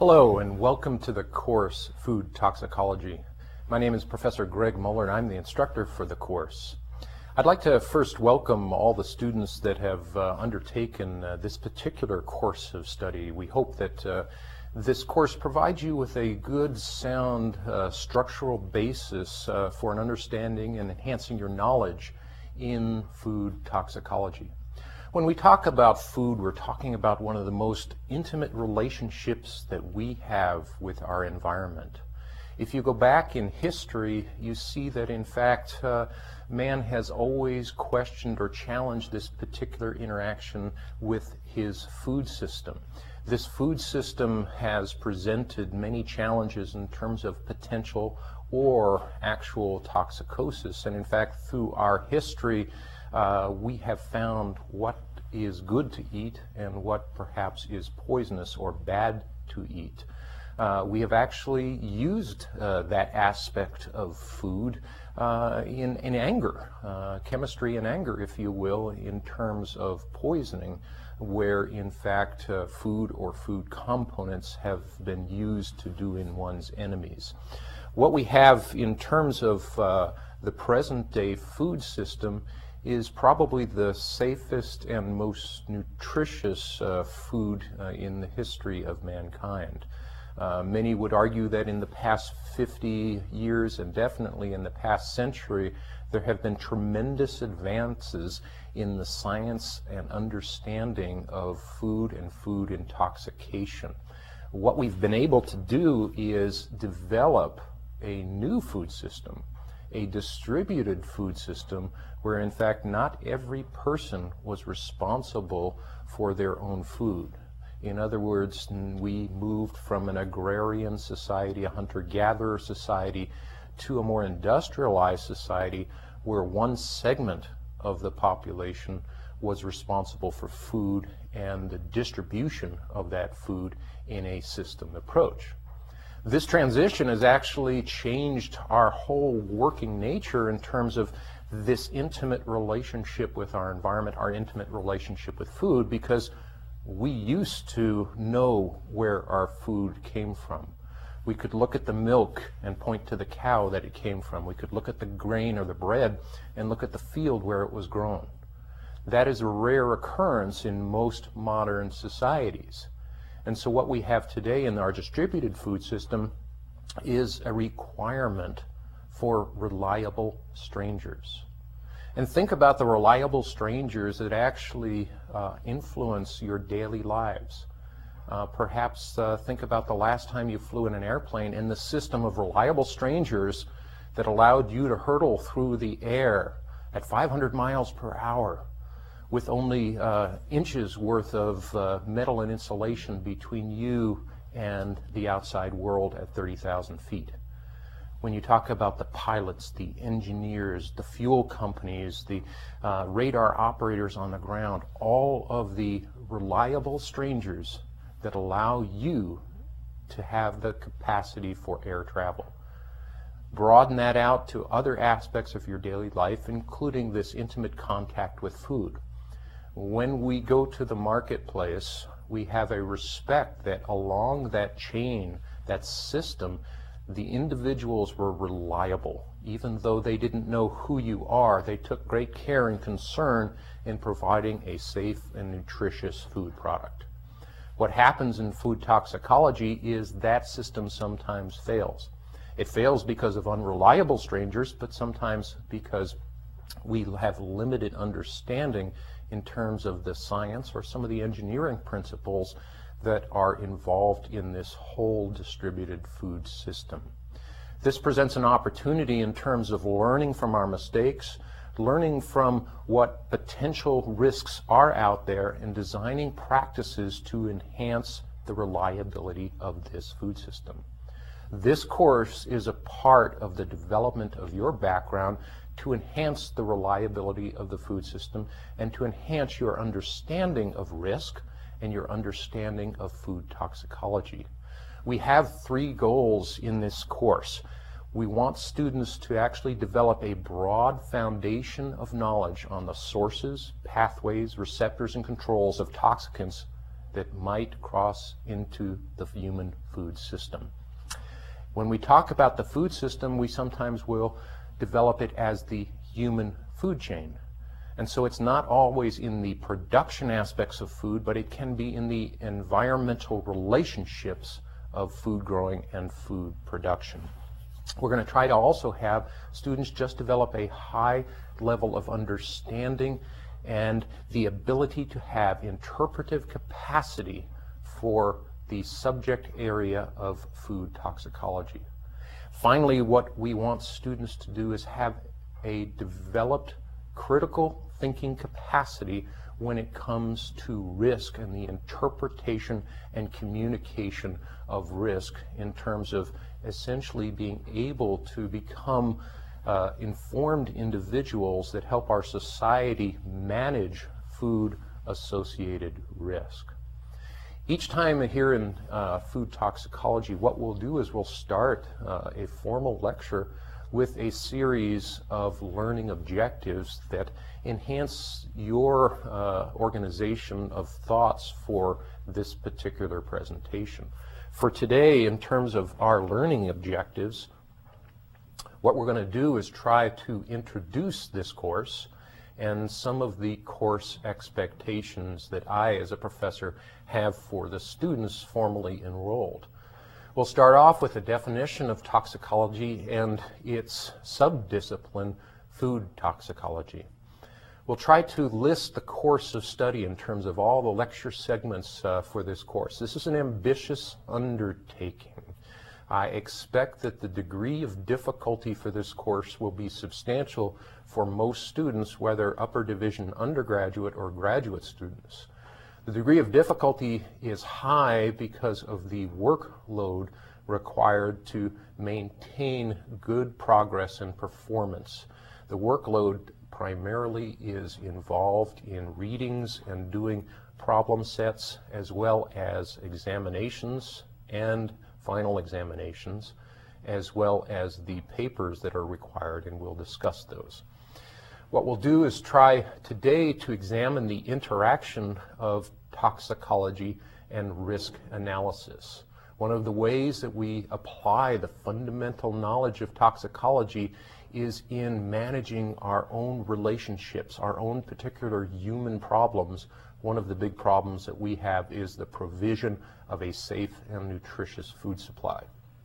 Hello and welcome to the course Food Toxicology. My name is Professor Greg Muller and I'm the instructor for the course. I'd like to first welcome all the students that have undertaken this particular course of study. We hope that this course provides you with a good, sound, structural basis for an understanding and enhancing your knowledge in food toxicology. When we talk about food, we're talking about one of the most intimate relationships that we have with our environment. If you go back in history, you see that in fact man has always questioned or challenged this particular interaction with his food system. This food system has presented many challenges in terms of potential or actual toxicosis, and in fact through our history we have found what is good to eat and what perhaps is poisonous or bad to eat. We have actually used that aspect of food in anger, chemistry and anger, if you will, in terms of poisoning, where in fact food or food components have been used to do in one's enemies. What we have in terms of the present day food system is probably the safest and most nutritious food in the history of mankind. Many would argue that in the past 50 years and definitely in the past century there have been tremendous advances in the science and understanding of food and food intoxication. What we've been able to do is develop a new food system, a distributed food system, where in fact not every person was responsible for their own food. In other words, we moved from an agrarian society, a hunter-gatherer society, to a more industrialized society where one segment of the population was responsible for food and the distribution of that food in a system approach. This transition has actually changed our whole working nature in terms of this intimate relationship with our environment, our intimate relationship with food, because we used to know where our food came from. We could look at the milk and point to the cow that it came from. We could look at the grain or the bread and look at the field where it was grown. That is a rare occurrence in most modern societies. And so what we have today in our distributed food system is a requirement for reliable strangers. And think about the reliable strangers that actually influence your daily lives. Perhaps think about the last time you flew in an airplane and the system of reliable strangers that allowed you to hurtle through the air at 500 miles per hour with only inches worth of metal and insulation between you and the outside world at 30,000 feet. When you talk about the pilots, the engineers, the fuel companies, the radar operators on the ground, all of the reliable strangers that allow you to have the capacity for air travel. Broaden that out to other aspects of your daily life, including this intimate contact with food. When we go to the marketplace, we have a respect that along that chain, that system, the individuals were reliable. Even though they didn't know who you are, they took great care and concern in providing a safe and nutritious food product. What happens in food toxicology is that system sometimes fails. It fails because of unreliable strangers, but sometimes because we have limited understanding in terms of the science or some of the engineering principles that are involved in this whole distributed food system. This presents an opportunity in terms of learning from our mistakes, learning from what potential risks are out there, and designing practices to enhance the reliability of this food system. This course is a part of the development of your background to enhance the reliability of the food system and to enhance your understanding of risk and your understanding of food toxicology. We have 3 goals in this course. We want students to actually develop a broad foundation of knowledge on the sources, pathways, receptors, and controls of toxicants that might cross into the human food system. When we talk about the food system, we sometimes will develop it as the human food chain. And so it's not always in the production aspects of food, but it can be in the environmental relationships of food growing and food production. We're going to try to also have students just develop a high level of understanding and the ability to have interpretive capacity for the subject area of food toxicology. Finally, what we want students to do is have a developed critical thinking capacity when it comes to risk and the interpretation and communication of risk in terms of essentially being able to become informed individuals that help our society manage food-associated risk. Each time here in food toxicology, what we'll do is we'll start a formal lecture with a series of learning objectives that enhance your organization of thoughts for this particular presentation. For today, in terms of our learning objectives, what we're going to do is try to introduce this course and some of the course expectations that I, as a professor, have for the students formally enrolled. We'll start off with a definition of toxicology and its subdiscipline, food toxicology. We'll try to list the course of study in terms of all the lecture segments for this course. This is an ambitious undertaking. I expect that the degree of difficulty for this course will be substantial for most students, whether upper division undergraduate or graduate students. The degree of difficulty is high because of the workload required to maintain good progress and performance. The workload primarily is involved in readings and doing problem sets, as well as examinations and final examinations, as well as the papers that are required, and we'll discuss those. What we'll do is try today to examine the interaction of toxicology and risk analysis. One of the ways that we apply the fundamental knowledge of toxicology is in managing our own relationships, our own particular human problems. One of the big problems that we have is the provision of a safe and nutritious food supply.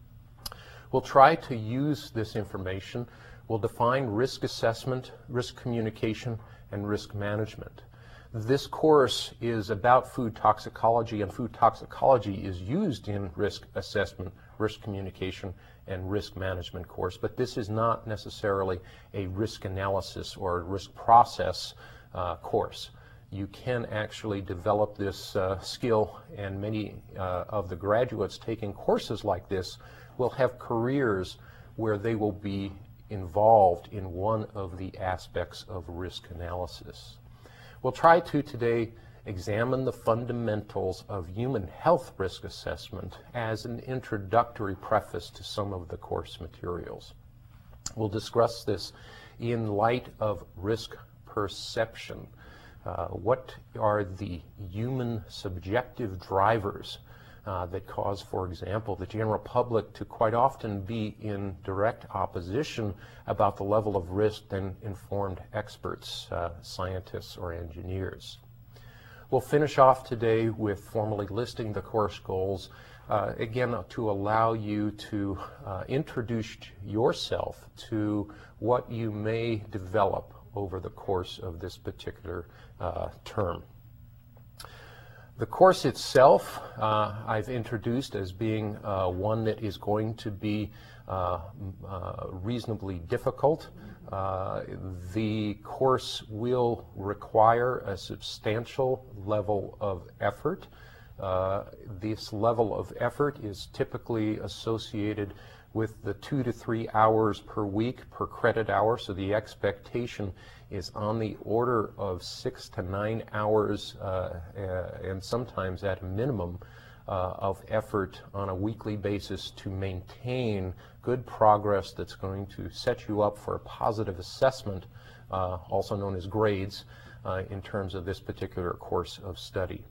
We'll try to use this information. We'll define risk assessment, risk communication, and risk management. This course is about food toxicology, and food toxicology is used in risk assessment, risk communication, and risk management course, but this is not necessarily a risk analysis or a risk process course. You can actually develop this skill, and many of the graduates taking courses like this will have careers where they will be involved in one of the aspects of risk analysis. We'll try to today examine the fundamentals of human health risk assessment as an introductory preface to some of the course materials. We'll discuss this in light of risk perception. What are the human subjective drivers that cause, for example, the general public to quite often be in direct opposition about the level of risk than informed experts, scientists, or engineers? We'll finish off today with formally listing the course goals, again, to allow you to introduce yourself to what you may develop over the course of this particular term. The course itself I've introduced as being one that is going to be reasonably difficult. The course will require a substantial level of effort. This level of effort is typically associated with the 2 to 3 hours per week per credit hour, so the expectation is on the order of 6 to 9 hours and sometimes at a minimum of effort on a weekly basis to maintain good progress that's going to set you up for a positive assessment, also known as grades, in terms of this particular course of study.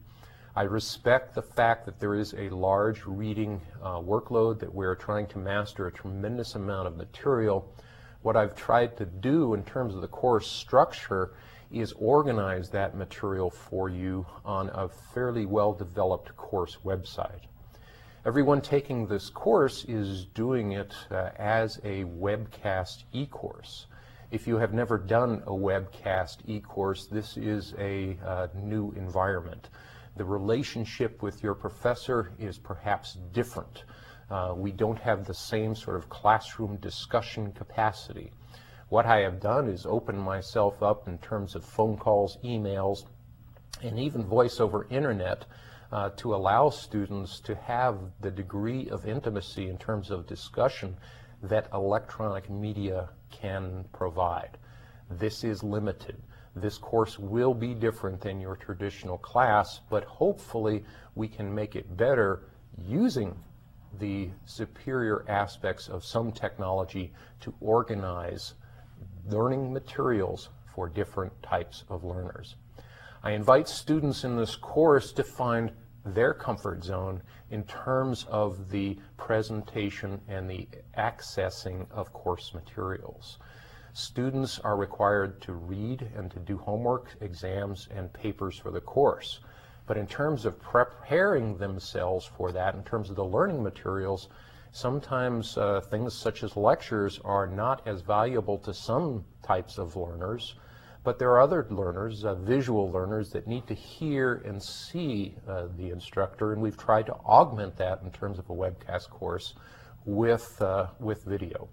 I respect the fact that there is a large reading workload, that we're trying to master a tremendous amount of material. What I've tried to do in terms of the course structure is organize that material for you on a fairly well-developed course website. Everyone taking this course is doing it as a webcast e-course. If you have never done a webcast e-course, this is a new environment. The relationship with your professor is perhaps different. We don't have the same sort of classroom discussion capacity. What I have done is open myself up in terms of phone calls, emails, and even voice over internet to allow students to have the degree of intimacy in terms of discussion that electronic media can provide. This is limited. This course will be different than your traditional class, but hopefully we can make it better using the superior aspects of some technology to organize learning materials for different types of learners. I invite students in this course to find their comfort zone in terms of the presentation and the accessing of course materials. Students are required to read and to do homework, exams, and papers for the course. But in terms of preparing themselves for that, in terms of the learning materials, sometimes things such as lectures are not as valuable to some types of learners, but there are other learners, visual learners, that need to hear and see the instructor, and we've tried to augment that in terms of a webcast course with video.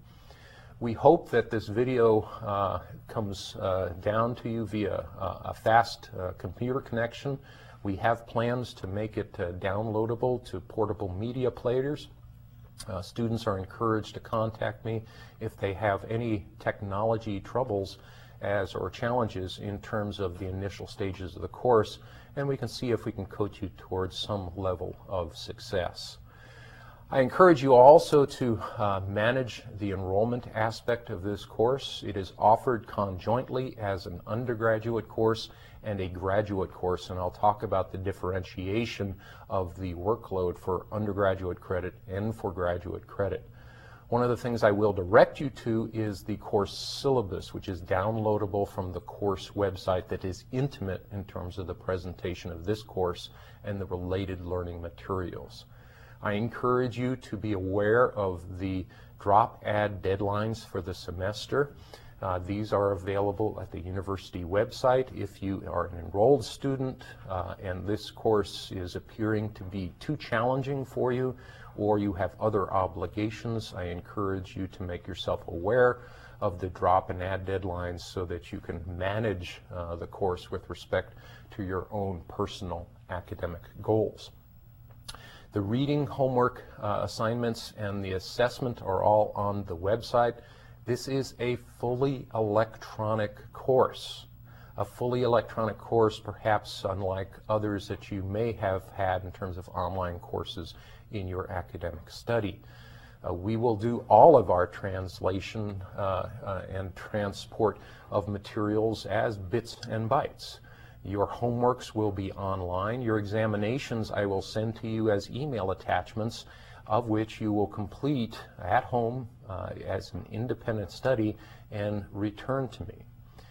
We hope that this video comes down to you via a fast computer connection. We have plans to make it downloadable to portable media players. Students are encouraged to contact me if they have any technology troubles or challenges in terms of the initial stages of the course, and we can see if we can coach you towards some level of success. I encourage you also to manage the enrollment aspect of this course. It is offered conjointly as an undergraduate course and a graduate course, and I'll talk about the differentiation of the workload for undergraduate credit and for graduate credit. One of the things I will direct you to is the course syllabus, which is downloadable from the course website, that is intimate in terms of the presentation of this course and the related learning materials. I encourage you to be aware of the drop add deadlines for the semester. These are available at the university website. If you are an enrolled student and this course is appearing to be too challenging for you, or you have other obligations, I encourage you to make yourself aware of the drop and add deadlines so that you can manage the course with respect to your own personal academic goals. The reading, homework assignments, and the assessment are all on the website. This is a fully electronic course. A fully electronic course, perhaps unlike others that you may have had in terms of online courses in your academic study. We will do all of our translation and transport of materials as bits and bytes. Your homeworks will be online. Your examinations I will send to you as email attachments, of which you will complete at home as an independent study and return to me.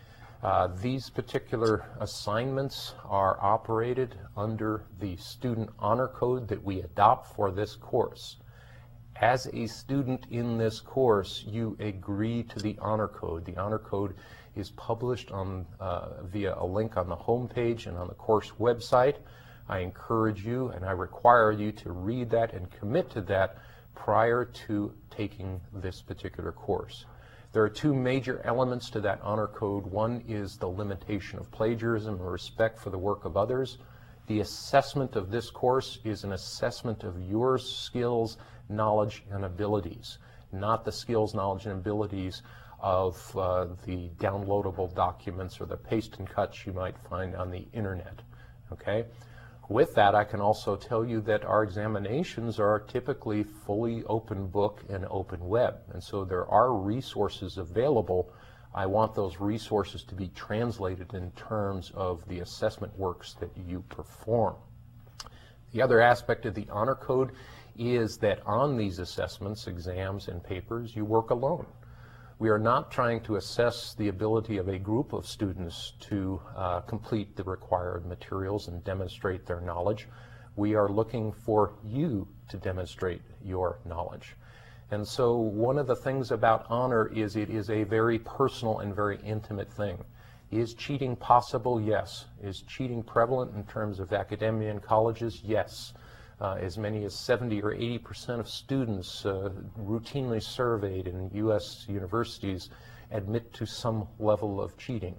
These particular assignments are operated under the student honor code that we adopt for this course. As a student in this course, you agree to the honor code. The honor code is published on, via a link on the home page and on the course website. I encourage you and I require you to read that and commit to that prior to taking this particular course. There are two major elements to that honor code. One is the limitation of plagiarism and respect for the work of others. The assessment of this course is an assessment of your skills, knowledge, and abilities, not the skills, knowledge, and abilities of the downloadable documents or the paste and cuts you might find on the internet. Okay? With that, I can also tell you that our examinations are typically fully open book and open web, and so there are resources available. I want those resources to be translated in terms of the assessment works that you perform. The other aspect of the honor code is that on these assessments, exams, and papers, you work alone. We are not trying to assess the ability of a group of students to complete the required materials and demonstrate their knowledge. We are looking for you to demonstrate your knowledge. And so one of the things about honor is it is a very personal and very intimate thing. Is cheating possible? Yes. Is cheating prevalent in terms of academia and colleges? Yes. As many as 70 or 80% of students routinely surveyed in U.S. universities admit to some level of cheating.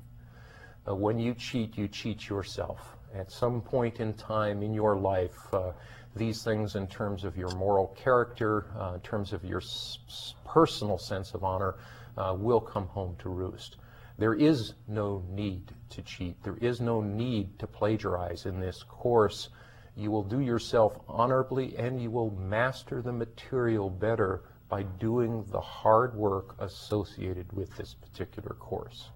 When you cheat yourself. At some point in time in your life, these things in terms of your moral character, in terms of your personal sense of honor, will come home to roost. There is no need to cheat. There is no need to plagiarize in this course. You will do yourself honorably and you will master the material better by doing the hard work associated with this particular course.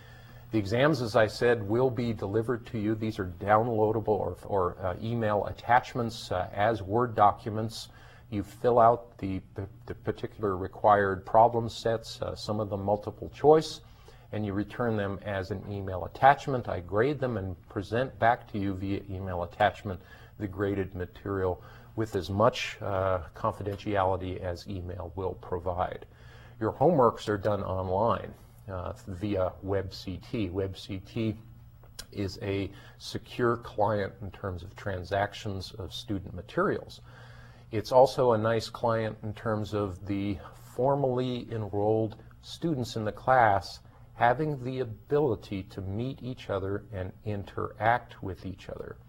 The exams, as I said, will be delivered to you. These are downloadable or email attachments as Word documents. You fill out the particular required problem sets, some of them multiple choice, and you return them as an email attachment. I grade them and present back to you via email attachment the graded material with as much confidentiality as email will provide. Your homeworks are done online via WebCT. WebCT is a secure client in terms of transactions of student materials. It's also a nice client in terms of the formally enrolled students in the class having the ability to meet each other and interact with each other.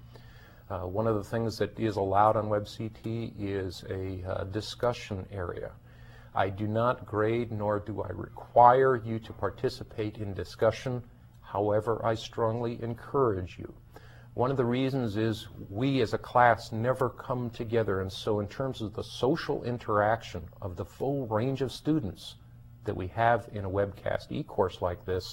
One of the things that is allowed on WebCT is a discussion area. I do not grade nor do I require you to participate in discussion. However, I strongly encourage you. One of the reasons is we as a class never come together, and so in terms of the social interaction of the full range of students that we have in a webcast e-course like this,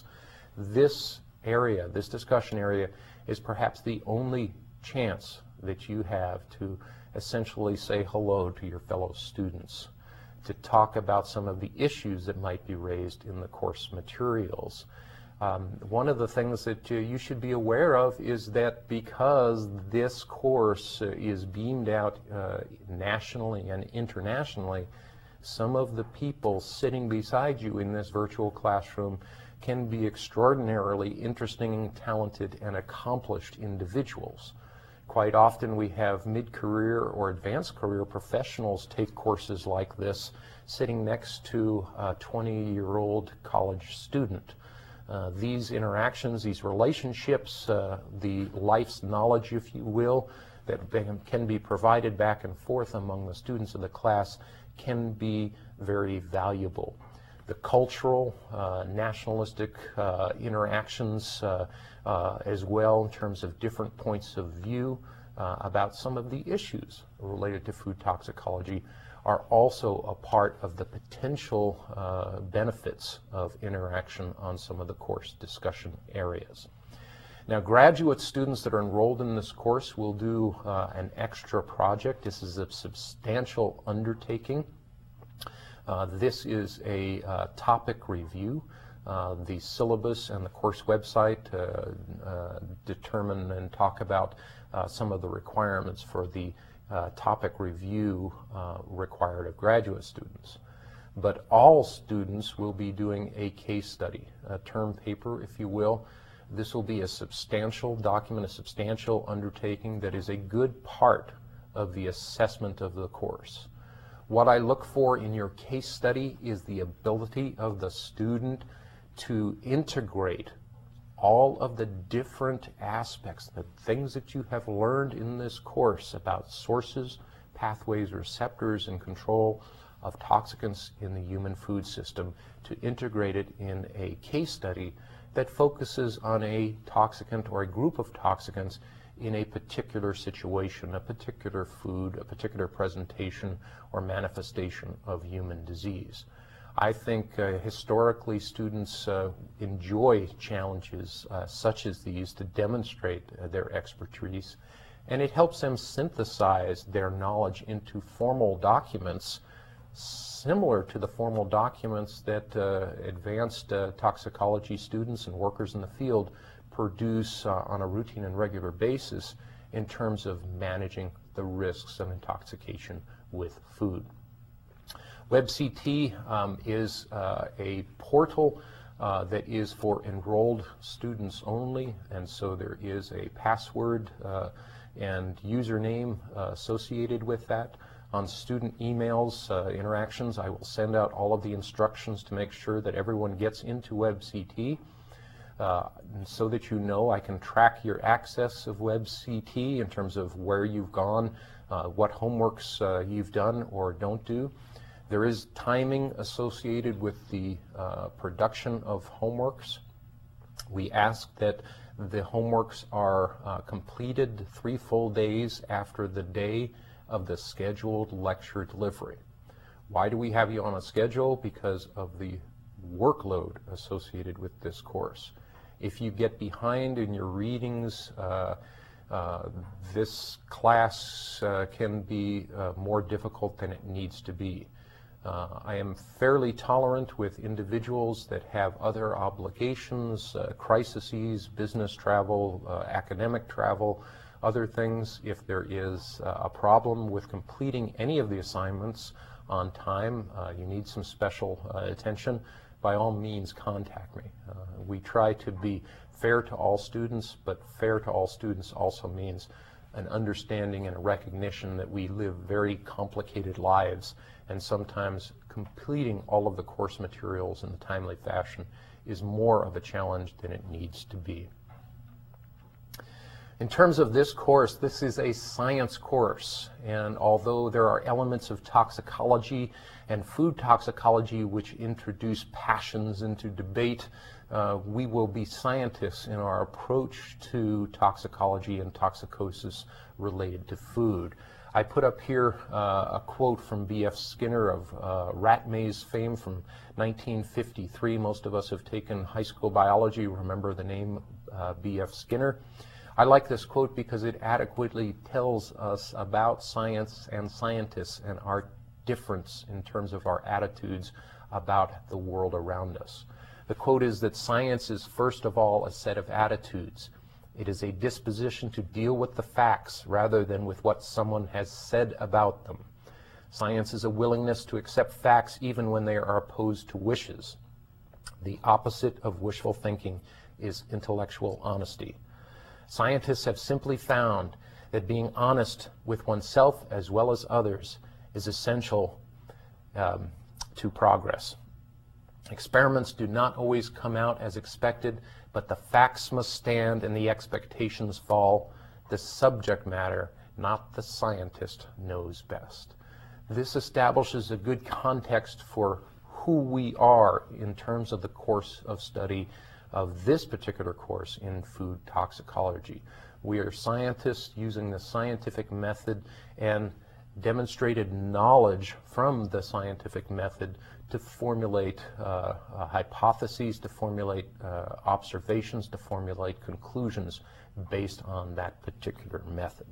this area, this discussion area, is perhaps the only chance that you have to essentially say hello to your fellow students, to talk about some of the issues that might be raised in the course materials. One of the things that you should be aware of is that because this course is beamed out nationally and internationally, some of the people sitting beside you in this virtual classroom can be extraordinarily interesting, talented, and accomplished individuals. Quite often we have mid-career or advanced career professionals take courses like this sitting next to a 20-year-old college student. These interactions, these relationships, the life's knowledge, if you will, that can be provided back and forth among the students of the class can be very valuable. The cultural, nationalistic interactions as well in terms of different points of view about some of the issues related to food toxicology are also a part of the potential benefits of interaction on some of the course discussion areas. Now, graduate students that are enrolled in this course will do an extra project. This is a substantial undertaking. This is a topic review. The syllabus and the course website determine and talk about some of the requirements for the topic review required of graduate students. But all students will be doing a case study, a term paper, if you will. This will be a substantial document, a substantial undertaking that is a good part of the assessment of the course. What I look for in your case study is the ability of the student to integrate all of the different aspects, the things that you have learned in this course about sources, pathways, receptors, and control of toxicants in the human food system, to integrate it in a case study that focuses on a toxicant or a group of toxicants in a particular situation, a particular food, a particular presentation or manifestation of human disease. I think historically students enjoy challenges such as these to demonstrate their expertise, and it helps them synthesize their knowledge into formal documents similar to the formal documents that advanced toxicology students and workers in the field produce on a routine and regular basis in terms of managing the risks of intoxication with food. WebCT is a portal that is for enrolled students only, and so there is a password and username associated with that. On student emails, interactions, I will send out all of the instructions to make sure that everyone gets into WebCT. So that you know, I can track your access of WebCT in terms of where you've gone, what homeworks you've done or don't do. There is timing associated with the production of homeworks. We ask that the homeworks are completed 3 full days after the day of the scheduled lecture delivery. Why do we have you on a schedule? Because of the workload associated with this course. If you get behind in your readings, this class can be more difficult than it needs to be. I am fairly tolerant with individuals that have other obligations, crises, business travel, academic travel, other things. If there is a problem with completing any of the assignments on time, you need some special attention, by all means contact me. We try to be fair to all students, but fair to all students also means an understanding and a recognition that we live very complicated lives, and sometimes completing all of the course materials in a timely fashion is more of a challenge than it needs to be. In terms of this course, this is a science course, and although there are elements of toxicology and food toxicology which introduce passions into debate, we will be scientists in our approach to toxicology and toxicosis related to food. I put up here a quote from B.F. Skinner of rat maze fame from 1953. Most of us have taken high school biology, remember the name B.F. Skinner. I like this quote because it adequately tells us about science and scientists and our difference in terms of our attitudes about the world around us. The quote is that science is first of all a set of attitudes. It is a disposition to deal with the facts rather than with what someone has said about them. Science is a willingness to accept facts even when they are opposed to wishes. The opposite of wishful thinking is intellectual honesty. Scientists have simply found that being honest with oneself as well as others is essential to progress. Experiments do not always come out as expected, but the facts must stand and the expectations fall. The subject matter, not the scientist, knows best. This establishes a good context for who we are in terms of the course of study of this particular course in food toxicology. We are scientists using the scientific method and demonstrated knowledge from the scientific method to formulate hypotheses, to formulate observations, to formulate conclusions based on that particular method.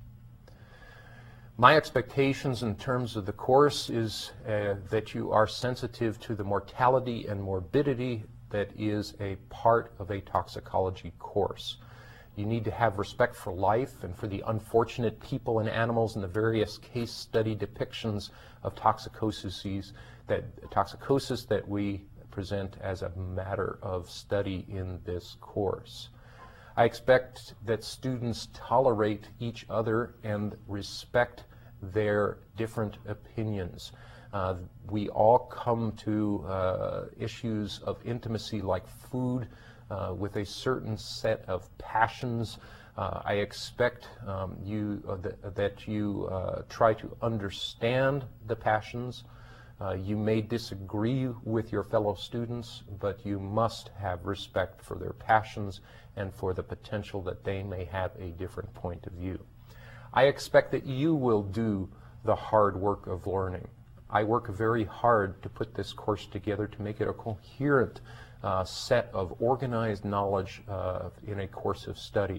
My expectations in terms of the course is that you are sensitive to the mortality and morbidity that is a part of a toxicology course. You need to have respect for life and for the unfortunate people and animals in the various case study depictions of toxicosis that we present as a matter of study in this course. I expect that students tolerate each other and respect their different opinions. We all come to issues of intimacy like food with a certain set of passions. I expect that you try to understand the passions. You may disagree with your fellow students, but you must have respect for their passions and for the potential that they may have a different point of view. I expect that you will do the hard work of learning. I work very hard to put this course together to make it a coherent set of organized knowledge in a course of study.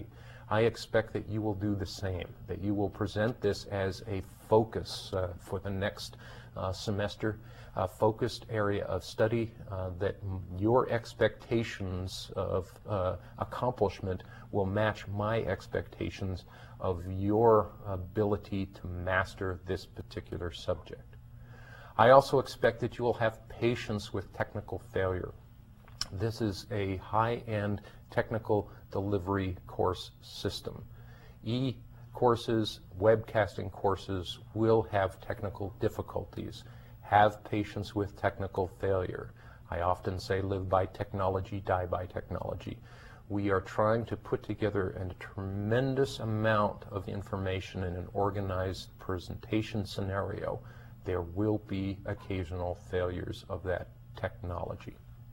I expect that you will do the same, that you will present this as a focus for the next semester, a focused area of study, that your expectations of accomplishment will match my expectations of your ability to master this particular subject. I also expect that you will have patience with technical failure. This is a high-end technical delivery course system. E-courses, webcasting courses will have technical difficulties. Have patience with technical failure. I often say live by technology, die by technology. We are trying to put together a tremendous amount of information in an organized presentation scenario. There will be occasional failures of that technology.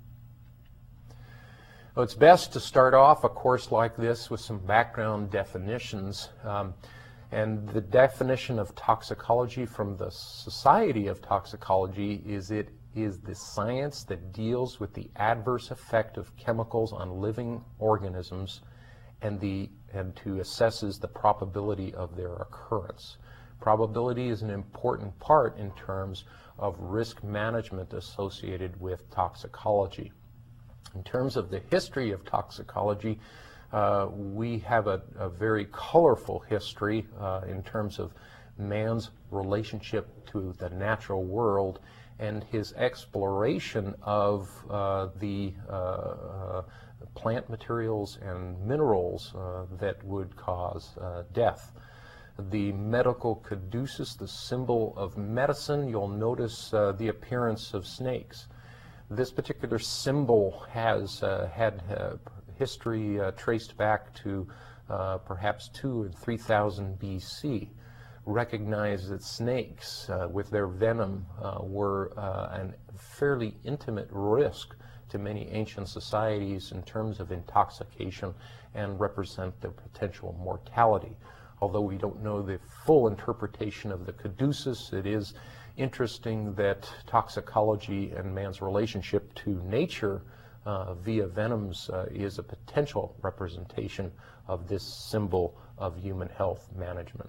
Well, it's best to start off a course like this with some background definitions. And the definition of toxicology from the Society of Toxicology is it is the science that deals with the adverse effect of chemicals on living organisms and to assesses the probability of their occurrence. Probability is an important part in terms of risk management associated with toxicology. In terms of the history of toxicology, we have a very colorful history in terms of man's relationship to the natural world and his exploration of the plant materials and minerals that would cause death. The medical caduceus, the symbol of medicine, you'll notice the appearance of snakes. This particular symbol has had history traced back to perhaps 2,000 and 3,000 BC. Recognize that snakes with their venom were a fairly intimate risk to many ancient societies in terms of intoxication and represent their potential mortality. Although we don't know the full interpretation of the caduceus, it is interesting that toxicology and man's relationship to nature via venoms is a potential representation of this symbol of human health management.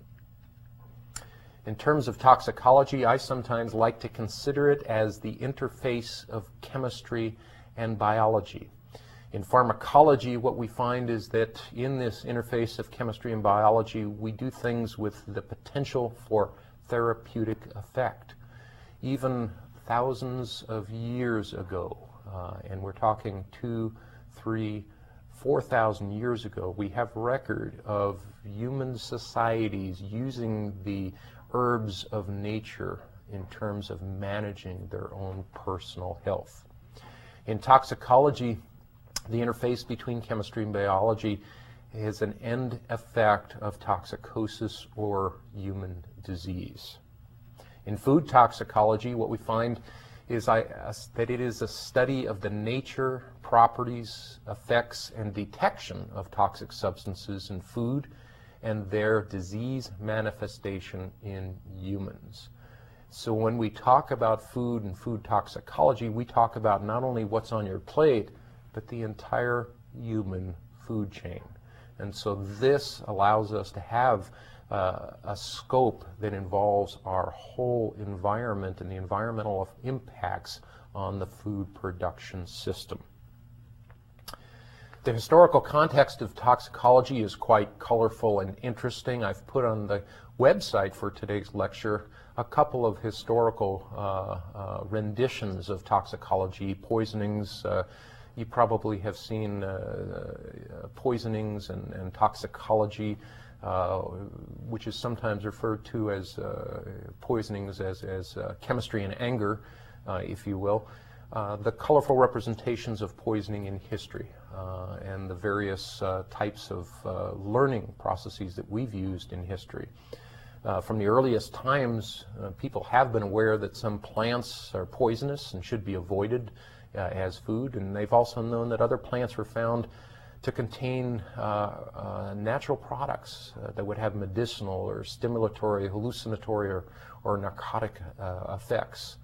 In terms of toxicology, I sometimes like to consider it as the interface of chemistry and biology. In pharmacology, what we find is that in this interface of chemistry and biology, we do things with the potential for therapeutic effect. Even thousands of years ago, and we're talking 2,000, 3,000, 4,000 years ago, we have record of human societies using the herbs of nature in terms of managing their own personal health. In toxicology, the interface between chemistry and biology is an end effect of toxicosis or human disease. In food toxicology, what we find is that it is a study of the nature, properties, effects, and detection of toxic substances in food and their disease manifestation in humans. So when we talk about food and food toxicology, we talk about not only what's on your plate, but the entire human food chain. And so this allows us to have a scope that involves our whole environment and the environmental impacts on the food production system. The historical context of toxicology is quite colorful and interesting. I've put on the website for today's lecture a couple of historical renditions of toxicology, poisonings. You probably have seen poisonings and toxicology, which is sometimes referred to as poisonings as chemistry and anger, if you will. The colorful representations of poisoning in history and the various types of learning processes that we've used in history. From the earliest times, people have been aware that some plants are poisonous and should be avoided as food, and they've also known that other plants were found to contain natural products that would have medicinal or stimulatory, hallucinatory, or narcotic effects.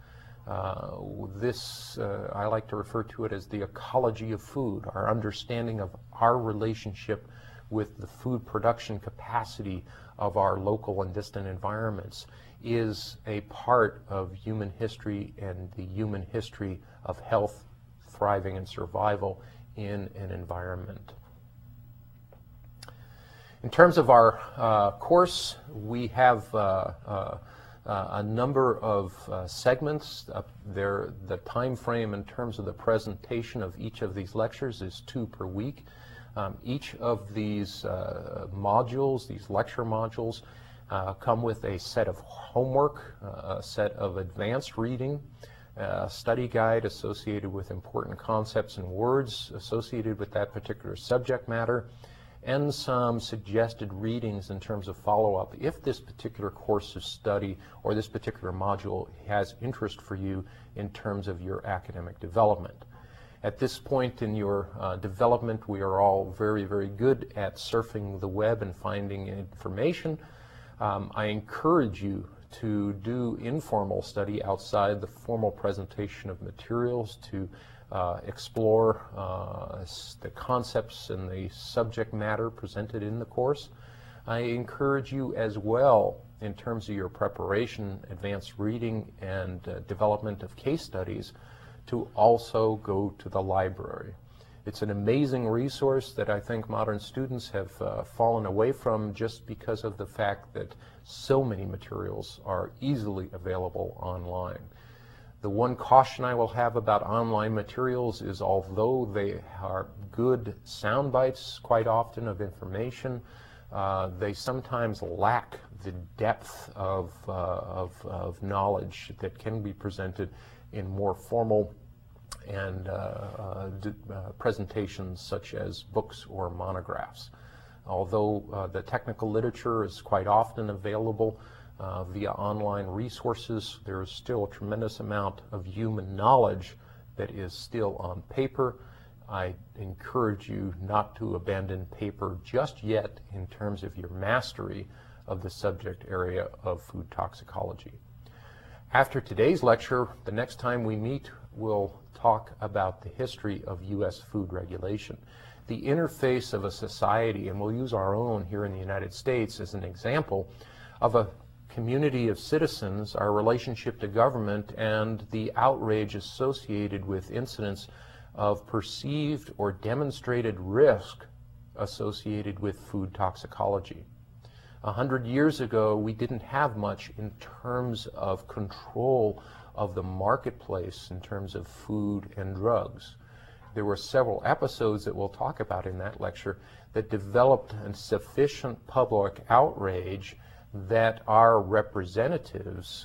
I like to refer to it as the ecology of food, our understanding of our relationship with the food production capacity of our local and distant environments is a part of human history and the human history of health, thriving, and survival in an environment. In terms of our course, we have a number of segments. The time frame in terms of the presentation of each of these lectures is 2 per week. Each of these modules, these lecture modules, come with a set of homework, a set of advanced reading, a study guide associated with important concepts and words associated with that particular subject matter, and some suggested readings in terms of follow-up if this particular course of study or this particular module has interest for you in terms of your academic development. At this point in your development, we are all very, very good at surfing the web and finding information. I encourage you to do informal study outside the formal presentation of materials, to explore the concepts and the subject matter presented in the course. I encourage you as well, in terms of your preparation, advanced reading, and development of case studies, to also go to the library. It's an amazing resource that I think modern students have fallen away from just because of the fact that so many materials are easily available online. The one caution I will have about online materials is, although they are good sound bites quite often of information, they sometimes lack the depth of knowledge that can be presented in more formal and presentations such as books or monographs. Although the technical literature is quite often available via online resources, there is still a tremendous amount of human knowledge that is still on paper. I encourage you not to abandon paper just yet in terms of your mastery of the subject area of food toxicology. After today's lecture, the next time we meet, we'll talk about the history of U.S. food regulation, the interface of a society, and we'll use our own here in the United States as an example of a community of citizens, our relationship to government, and the outrage associated with incidents of perceived or demonstrated risk associated with food toxicology. 100 years ago, we didn't have much in terms of control of the marketplace in terms of food and drugs. There were several episodes that we'll talk about in that lecture that developed a sufficient public outrage that our representatives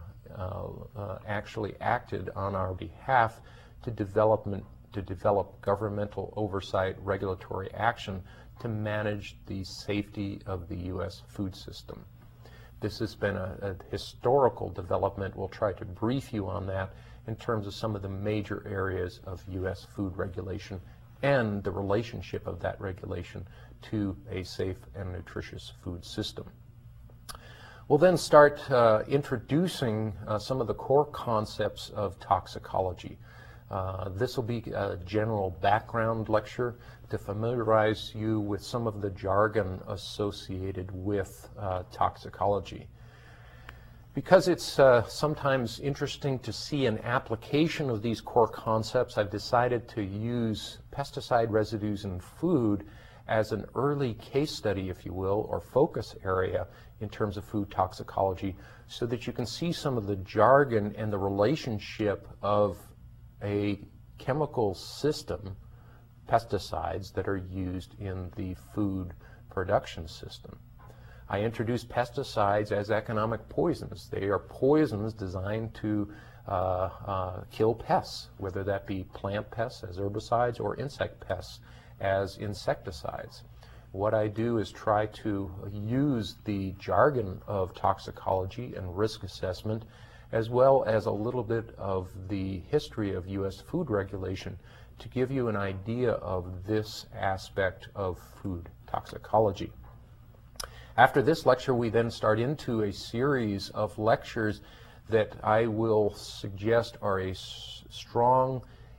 actually acted on our behalf to develop governmental oversight, regulatory action to manage the safety of the U.S. food system. This has been a historical development. We'll try to brief you on that in terms of some of the major areas of U.S. food regulation and the relationship of that regulation to a safe and nutritious food system. We'll then start introducing some of the core concepts of toxicology. This will be a general background lecture to familiarize you with some of the jargon associated with toxicology. Because it's sometimes interesting to see an application of these core concepts, I've decided to use pesticide residues in food as an early case study, if you will, or focus area in terms of food toxicology, so that you can see some of the jargon and the relationship of a chemical system, pesticides, that are used in the food production system. I introduce pesticides as economic poisons. They are poisons designed to kill pests, whether that be plant pests as herbicides or insect pests as insecticides. What I do is try to use the jargon of toxicology and risk assessment, as well as a little bit of the history of U.S. food regulation, to give you an idea of this aspect of food toxicology. After this lecture, we then start into a series of lectures that I will suggest are a strong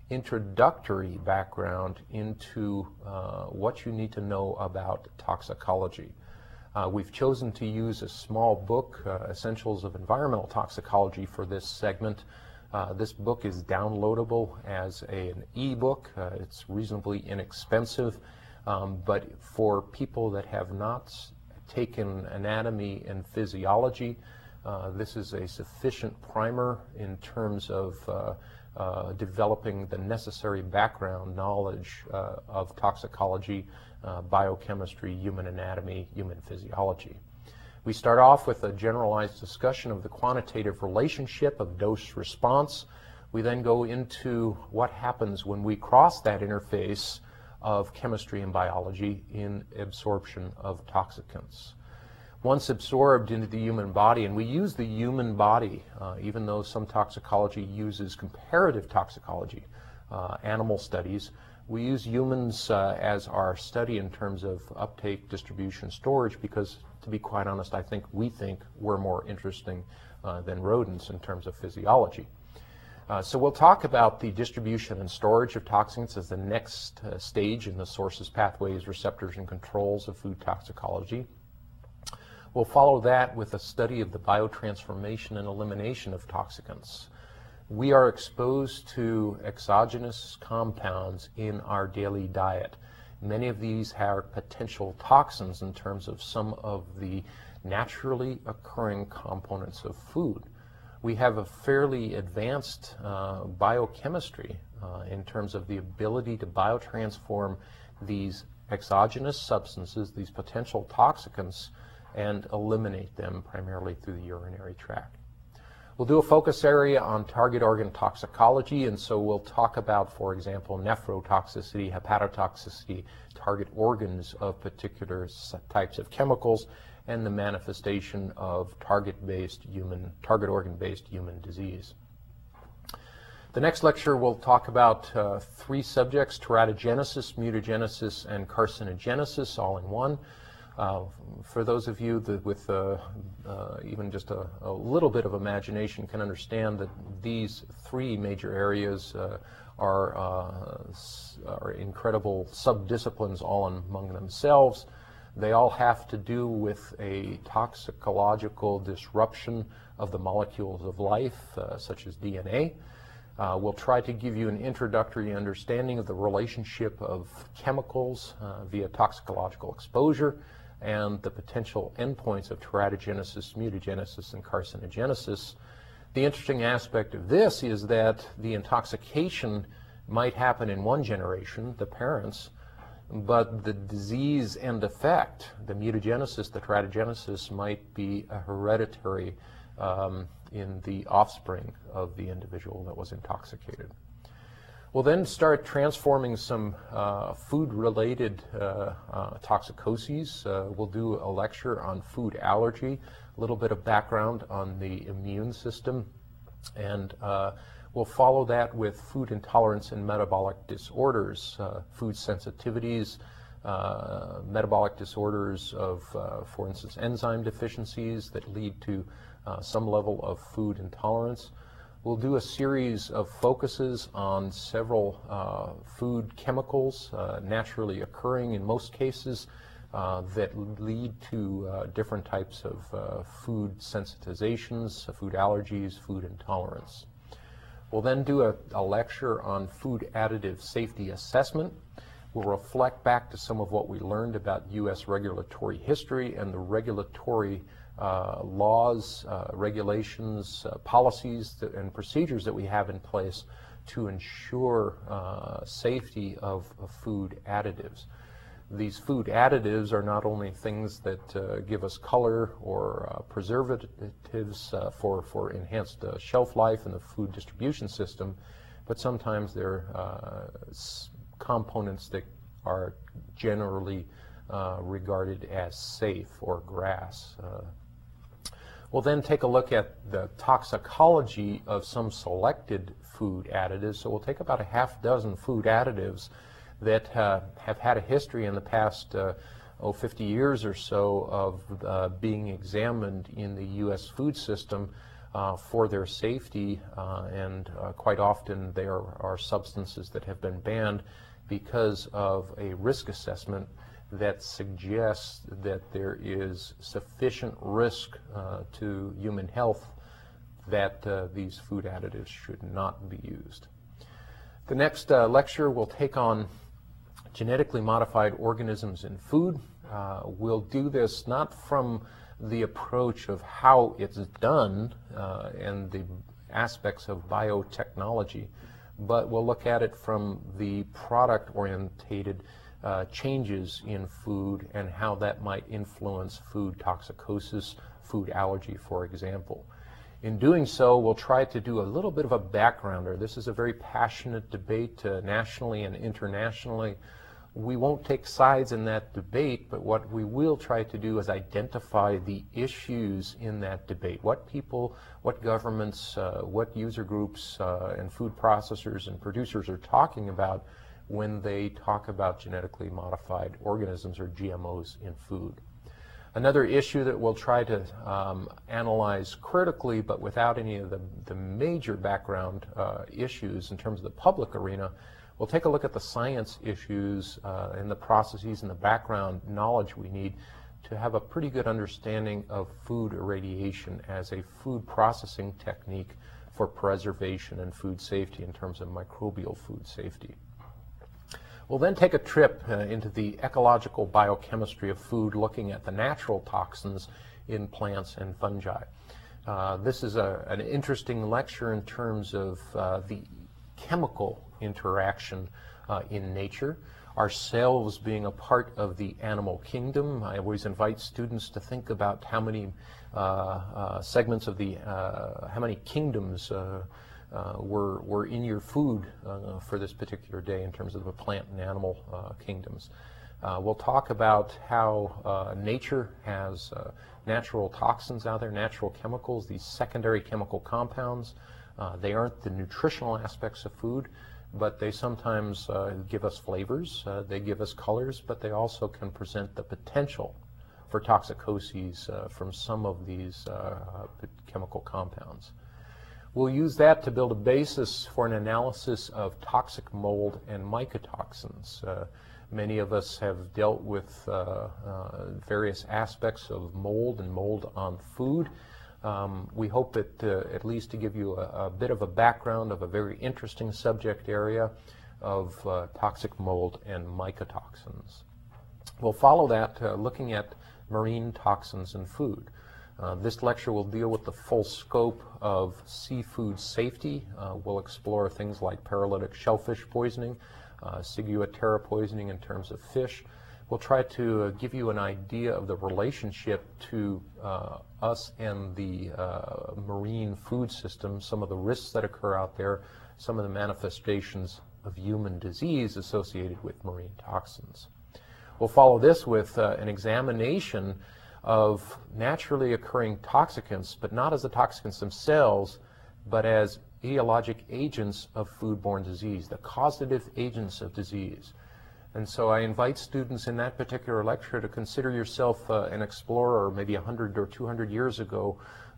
introductory background into what you need to know about toxicology. We've chosen to use a small book, Essentials of Environmental Toxicology, for this segment. This book is downloadable as an e-book. It's reasonably inexpensive, but for people that have not taken anatomy and physiology, this is a sufficient primer in terms of developing the necessary background knowledge of toxicology, biochemistry, human anatomy, human physiology. We start off with a generalized discussion of the quantitative relationship of dose response. We then go into what happens when we cross that interface of chemistry and biology in absorption of toxicants. Once absorbed into the human body, and we use the human body, even though some toxicology uses comparative toxicology, animal studies, we use humans as our study in terms of uptake, distribution, storage, because to be quite honest, we think we're more interesting than rodents in terms of physiology. So we'll talk about the distribution and storage of toxins as the next stage in the sources, pathways, receptors, and controls of food toxicology. We'll follow that with a study of the biotransformation and elimination of toxicants. We are exposed to exogenous compounds in our daily diet. Many of these have potential toxins in terms of some of the naturally occurring components of food. We have a fairly advanced biochemistry in terms of the ability to biotransform these exogenous substances, these potential toxicants, and eliminate them primarily through the urinary tract. We'll do a focus area on target organ toxicology, and so we'll talk about, for example, nephrotoxicity, hepatotoxicity, target organs of particular types of chemicals, and the manifestation of target organ-based human disease. The next lecture will talk about three subjects: teratogenesis, mutagenesis, and carcinogenesis, all in one. For those of you that with even just a little bit of imagination can understand that these three major areas are incredible subdisciplines all among themselves. They all have to do with a toxicological disruption of the molecules of life, such as DNA. We'll try to give you an introductory understanding of the relationship of chemicals via toxicological exposure and the potential endpoints of teratogenesis, mutagenesis, and carcinogenesis. The interesting aspect of this is that the intoxication might happen in one generation, the parents, but the disease and effect, the mutagenesis, the teratogenesis, might be a hereditary in the offspring of the individual that was intoxicated. We'll then start transforming some food-related toxicoses. We'll do a lecture on food allergy, a little bit of background on the immune system, and we'll follow that with food intolerance and metabolic disorders, food sensitivities, metabolic disorders of, for instance, enzyme deficiencies that lead to some level of food intolerance. We'll do a series of focuses on several food chemicals naturally occurring in most cases that lead to different types of food sensitizations, food allergies, food intolerance. We'll then do a lecture on food additive safety assessment. We'll reflect back to some of what we learned about U.S. regulatory history and the regulatory laws, regulations, policies and procedures that we have in place to ensure safety of food additives. These food additives are not only things that give us color or preservatives for enhanced shelf life in the food distribution system, but sometimes they're components that are generally regarded as safe or GRAS. We'll then take a look at the toxicology of some selected food additives. So we'll take about a half dozen food additives that have had a history in the past 50 years or so of being examined in the U.S. food system for their safety, and quite often they are substances that have been banned because of a risk assessment that suggests that there is sufficient risk to human health that these food additives should not be used. The next lecture will take on genetically modified organisms in food. We'll do this not from the approach of how it's done and the aspects of biotechnology, but we'll look at it from the product-orientated changes in food and how that might influence food toxicosis, food allergy, for example. In doing so, we'll try to do a little bit of a backgrounder. This is a very passionate debate nationally and internationally. We won't take sides in that debate, but what we will try to do is identify the issues in that debate. What people, what governments, what user groups and food processors and producers are talking about when they talk about genetically modified organisms or GMOs in food. Another issue that we'll try to analyze critically, but without any of the major background issues in terms of the public arena, we'll take a look at the science issues and the processes and the background knowledge we need to have a pretty good understanding of food irradiation as a food processing technique for preservation and food safety in terms of microbial food safety. We'll then take a trip into the ecological biochemistry of food, looking at the natural toxins in plants and fungi. This is an interesting lecture in terms of the chemical interaction in nature, ourselves being a part of the animal kingdom. I always invite students to think about how many segments of the, how many kingdoms were in your food for this particular day in terms of the plant and animal kingdoms. We'll talk about how nature has natural toxins out there, natural chemicals, these secondary chemical compounds. They aren't the nutritional aspects of food, but they sometimes give us flavors, they give us colors, but they also can present the potential for toxicoses from some of these chemical compounds. We'll use that to build a basis for an analysis of toxic mold and mycotoxins. Many of us have dealt with various aspects of mold and mold on food. We hope at least to give you a bit of a background of a very interesting subject area of toxic mold and mycotoxins. We'll follow that looking at marine toxins in food. This lecture will deal with the full scope of seafood safety. We'll explore things like paralytic shellfish poisoning, Ciguatera poisoning in terms of fish. We'll try to give you an idea of the relationship to us and the marine food system, some of the risks that occur out there, some of the manifestations of human disease associated with marine toxins. We'll follow this with an examination of naturally occurring toxicants, but not as the toxicants themselves, but as etiologic agents of foodborne disease, the causative agents of disease. And so I invite students in that particular lecture to consider yourself an explorer, maybe 100 or 200 years ago,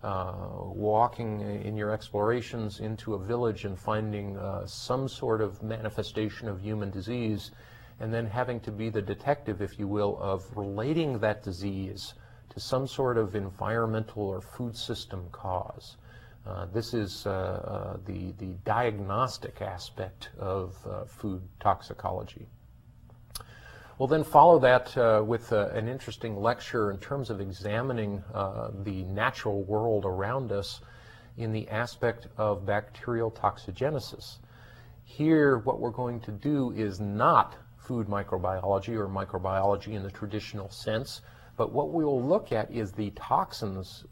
walking in your explorations into a village and finding some sort of manifestation of human disease, and then having to be the detective, if you will, of relating that disease to some sort of environmental or food system cause. This is the diagnostic aspect of food toxicology. We'll then follow that with an interesting lecture in terms of examining the natural world around us in the aspect of bacterial toxigenesis. Here, what we're going to do is not food microbiology or microbiology in the traditional sense, but what we will look at is the toxins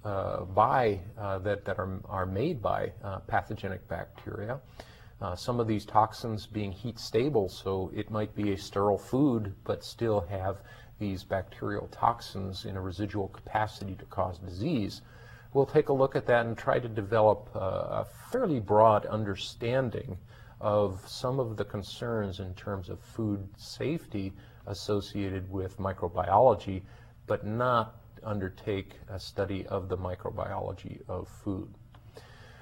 that are made by pathogenic bacteria. Some of these toxins being heat stable, so it might be a sterile food, but still have these bacterial toxins in a residual capacity to cause disease. We'll take a look at that and try to develop a fairly broad understanding of some of the concerns in terms of food safety associated with microbiology, but not undertake a study of the microbiology of food.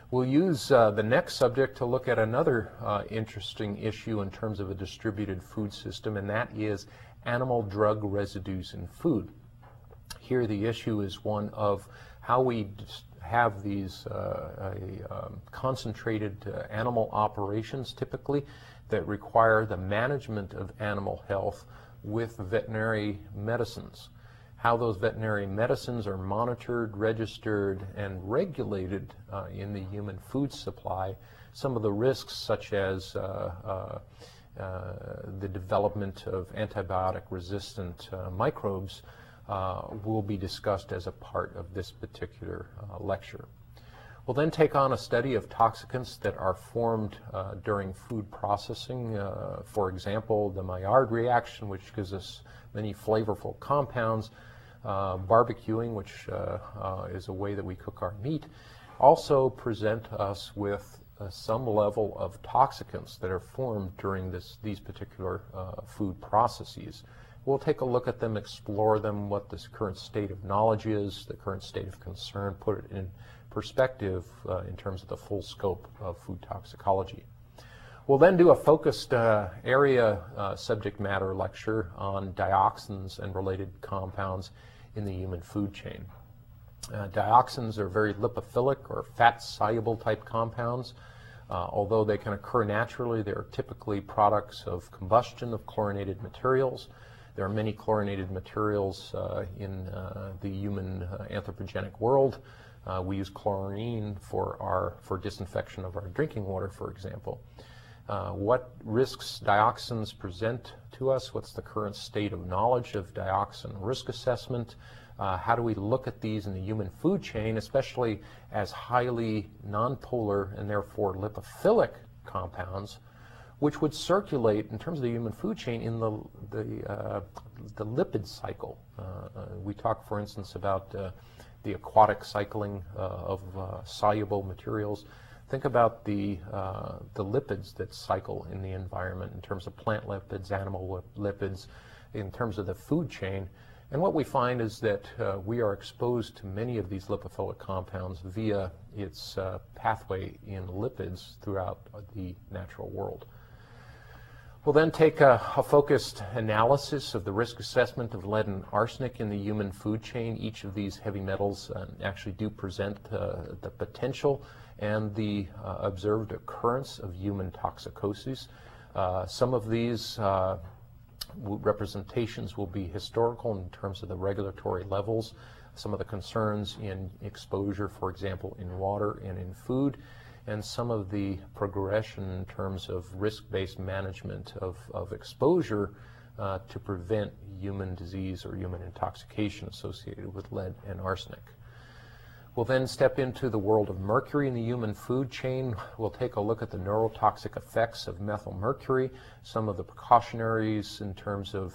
We'll use the next subject to look at another interesting issue in terms of a distributed food system, and that is animal drug residues in food. Here the issue is one of how we have these concentrated animal operations typically that require the management of animal health with veterinary medicines. How those veterinary medicines are monitored, registered, and regulated in the human food supply. Some of the risks, such as the development of antibiotic-resistant microbes, will be discussed as a part of this particular lecture. We'll then take on a study of toxicants that are formed during food processing. For example, the Maillard reaction, which gives us many flavorful compounds, barbecuing, which is a way that we cook our meat, also present us with some level of toxicants that are formed during these particular food processes. We'll take a look at them, explore them, what this current state of knowledge is, the current state of concern, put it in perspective in terms of the full scope of food toxicology. We'll then do a focused area subject matter lecture on dioxins and related compounds in the human food chain. Dioxins are very lipophilic or fat-soluble type compounds. Although they can occur naturally, they are typically products of combustion of chlorinated materials. There are many chlorinated materials in the human anthropogenic world. We use chlorine for disinfection of our drinking water, for example. What risks dioxins present to us? What's the current state of knowledge of dioxin risk assessment? How do we look at these in the human food chain, especially as highly nonpolar and therefore lipophilic compounds, which would circulate in terms of the human food chain in the lipid cycle? We talk, for instance, about the aquatic cycling of soluble materials. Think about the lipids that cycle in the environment in terms of plant lipids, animal lipids, in terms of the food chain. And what we find is that we are exposed to many of these lipophilic compounds via its pathway in lipids throughout the natural world. We'll then take a focused analysis of the risk assessment of lead and arsenic in the human food chain. Each of these heavy metals actually do present the potential and the observed occurrence of human toxicoses. Some of these representations will be historical in terms of the regulatory levels, some of the concerns in exposure, for example, in water and in food, and some of the progression in terms of risk-based management of exposure to prevent human disease or human intoxication associated with lead and arsenic. We'll then step into the world of mercury in the human food chain. We'll take a look at the neurotoxic effects of methylmercury, some of the precautionaries in terms of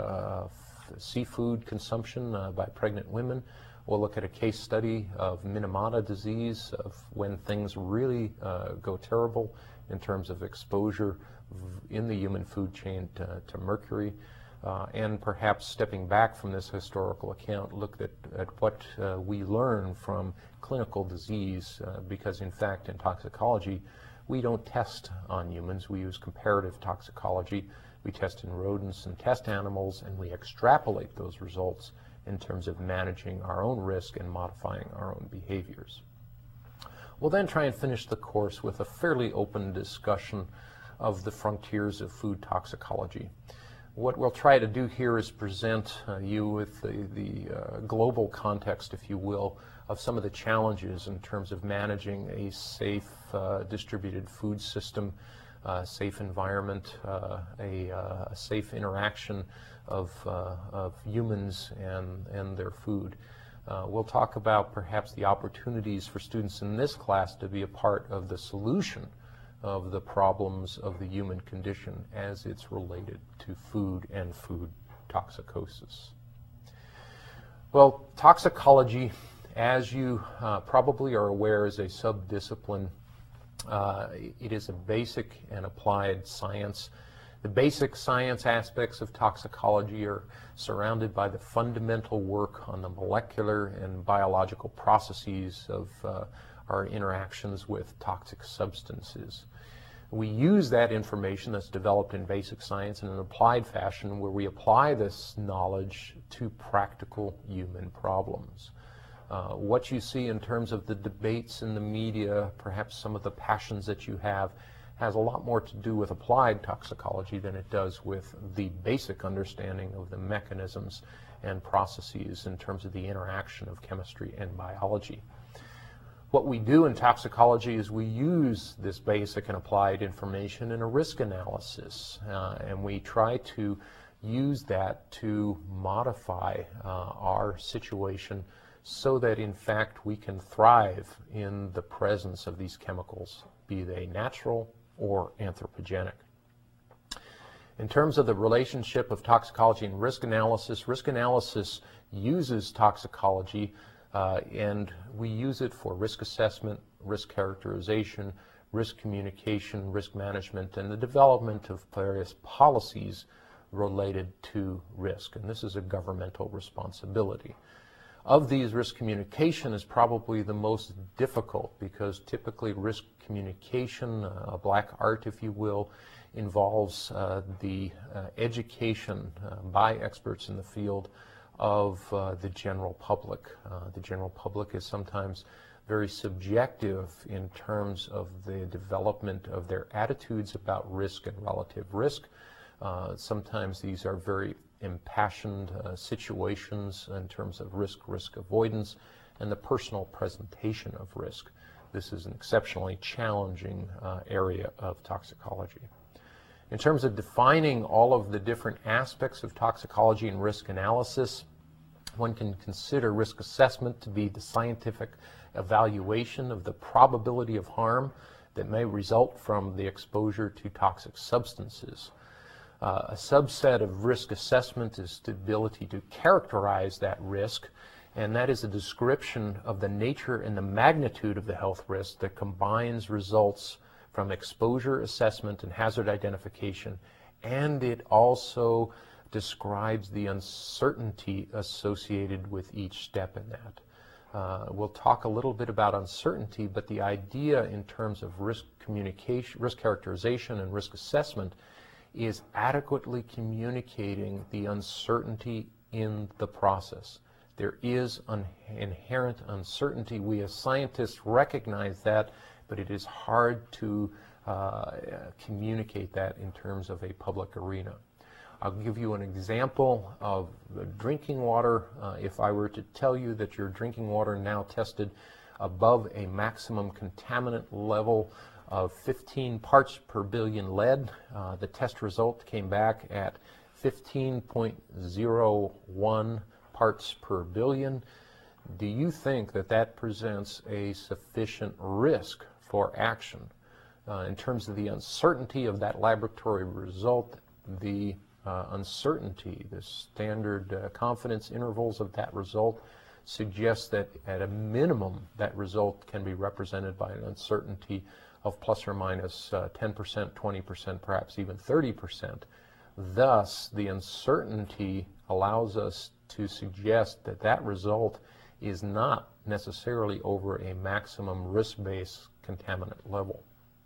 seafood consumption by pregnant women. We'll look at a case study of Minamata disease, of when things really go terrible in terms of exposure in the human food chain to mercury. And perhaps stepping back from this historical account, look at what we learn from clinical disease, because in fact in toxicology we don't test on humans, we use comparative toxicology. We test in rodents and test animals, and we extrapolate those results in terms of managing our own risk and modifying our own behaviors. We'll then try and finish the course with a fairly open discussion of the frontiers of food toxicology. What we'll try to do here is present you with the global context, if you will, of some of the challenges in terms of managing a safe distributed food system, safe environment, a safe interaction of humans and their food. We'll talk about perhaps the opportunities for students in this class to be a part of the solution of the problems of the human condition as it's related to food and food toxicosis. Well, toxicology, as you probably are aware, is a subdiscipline. It is a basic and applied science. The basic science aspects of toxicology are surrounded by the fundamental work on the molecular and biological processes of our interactions with toxic substances. We use that information that's developed in basic science in an applied fashion where we apply this knowledge to practical human problems. What you see in terms of the debates in the media, perhaps some of the passions that you have, has a lot more to do with applied toxicology than it does with the basic understanding of the mechanisms and processes in terms of the interaction of chemistry and biology. What we do in toxicology is we use this basic and applied information in a risk analysis, and we try to use that to modify our situation so that in fact we can thrive in the presence of these chemicals, be they natural or anthropogenic. In terms of the relationship of toxicology and risk analysis uses toxicology and we use it for risk assessment, risk characterization, risk communication, risk management, and the development of various policies related to risk. And this is a governmental responsibility. Of these, risk communication is probably the most difficult because typically risk communication, a black art if you will, involves the education by experts in the field of the general public. The general public is sometimes very subjective in terms of the development of their attitudes about risk and relative risk. Sometimes these are very impassioned situations in terms of risk avoidance, and the personal presentation of risk. This is an exceptionally challenging area of toxicology. In terms of defining all of the different aspects of toxicology and risk analysis, one can consider risk assessment to be the scientific evaluation of the probability of harm that may result from the exposure to toxic substances. A subset of risk assessment is the ability to characterize that risk, and that is a description of the nature and the magnitude of the health risk that combines results from exposure assessment and hazard identification, and it also describes the uncertainty associated with each step in that. We'll talk a little bit about uncertainty, but the idea in terms of risk communication, risk characterization, and risk assessment is adequately communicating the uncertainty in the process. There is an inherent uncertainty. We as scientists recognize that, but it is hard to communicate that in terms of a public arena. I'll give you an example of drinking water. If I were to tell you that your drinking water now tested above a maximum contaminant level of 15 parts per billion lead, the test result came back at 15.01 parts per billion. Do you think that that presents a sufficient risk for action? In terms of the uncertainty of that laboratory result, the uncertainty, the standard confidence intervals of that result suggest that at a minimum that result can be represented by an uncertainty of plus or minus 10%, 20%, perhaps even 30%. Thus, the uncertainty allows us to suggest that that result is not necessarily over a maximum risk-based contaminant level.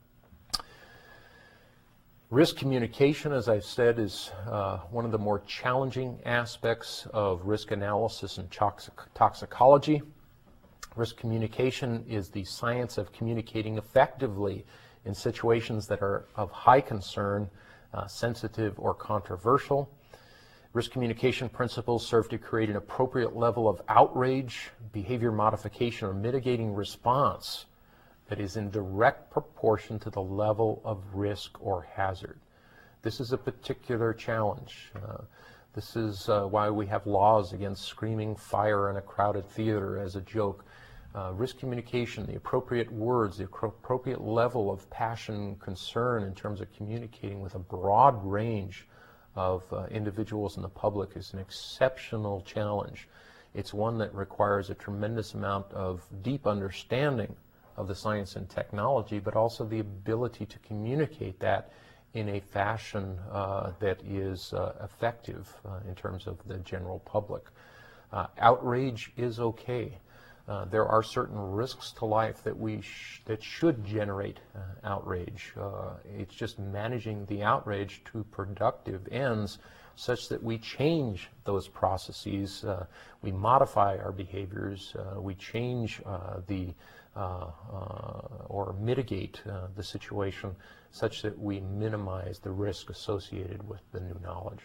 Risk communication, as I've said, is one of the more challenging aspects of risk analysis and toxicology. Risk communication is the science of communicating effectively in situations that are of high concern, sensitive, or controversial. Risk communication principles serve to create an appropriate level of outrage, behavior modification, or mitigating response that is in direct proportion to the level of risk or hazard. This is a particular challenge. This is why we have laws against screaming fire in a crowded theater as a joke. Risk communication, the appropriate words, the appropriate level of passion and concern in terms of communicating with a broad range of individuals in the public is an exceptional challenge. It's one that requires a tremendous amount of deep understanding of the science and technology, but also the ability to communicate that in a fashion that is effective in terms of the general public. Outrage is okay. There are certain risks to life that that should generate outrage. It's just managing the outrage to productive ends such that we change those processes, we modify our behaviors, we change or mitigate the situation such that we minimize the risk associated with the new knowledge.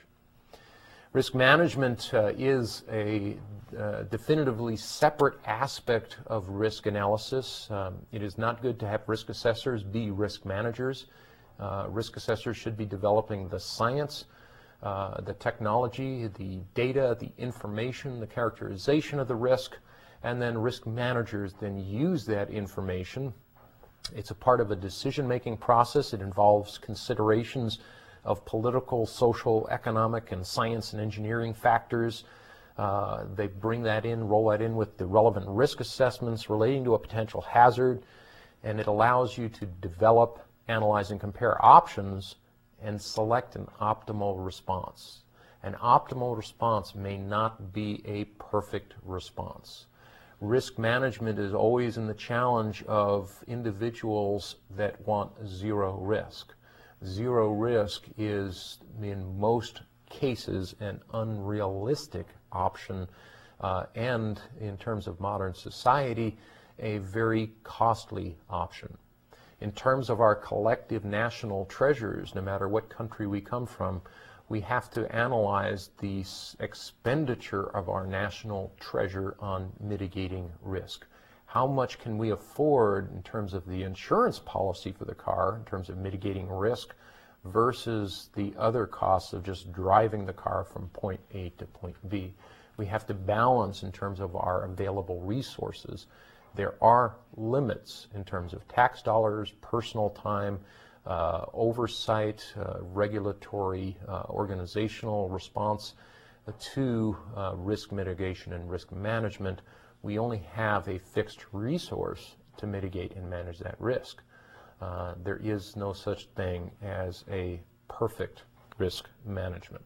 Risk management is a definitively separate aspect of risk analysis. It is not good to have risk assessors be risk managers. Risk assessors should be developing the science, the technology, the data, the information, the characterization of the risk, and then risk managers then use that information. It's a part of a decision-making process. It involves considerations of political, social, economic, and science and engineering factors. They bring that in, roll that in with the relevant risk assessments relating to a potential hazard, and it allows you to develop, analyze, and compare options and select an optimal response. An optimal response may not be a perfect response. Risk management is always in the challenge of individuals that want zero risk. Zero risk is, in most cases, an unrealistic option, and in terms of modern society, a very costly option. In terms of our collective national treasures, no matter what country we come from, we have to analyze the expenditure of our national treasure on mitigating risk. How much can we afford in terms of the insurance policy for the car, in terms of mitigating risk, versus the other costs of just driving the car from point A to point B? We have to balance in terms of our available resources. There are limits in terms of tax dollars, personal time, oversight, regulatory, organizational response to risk mitigation and risk management. We only have a fixed resource to mitigate and manage that risk. There is no such thing as a perfect risk management.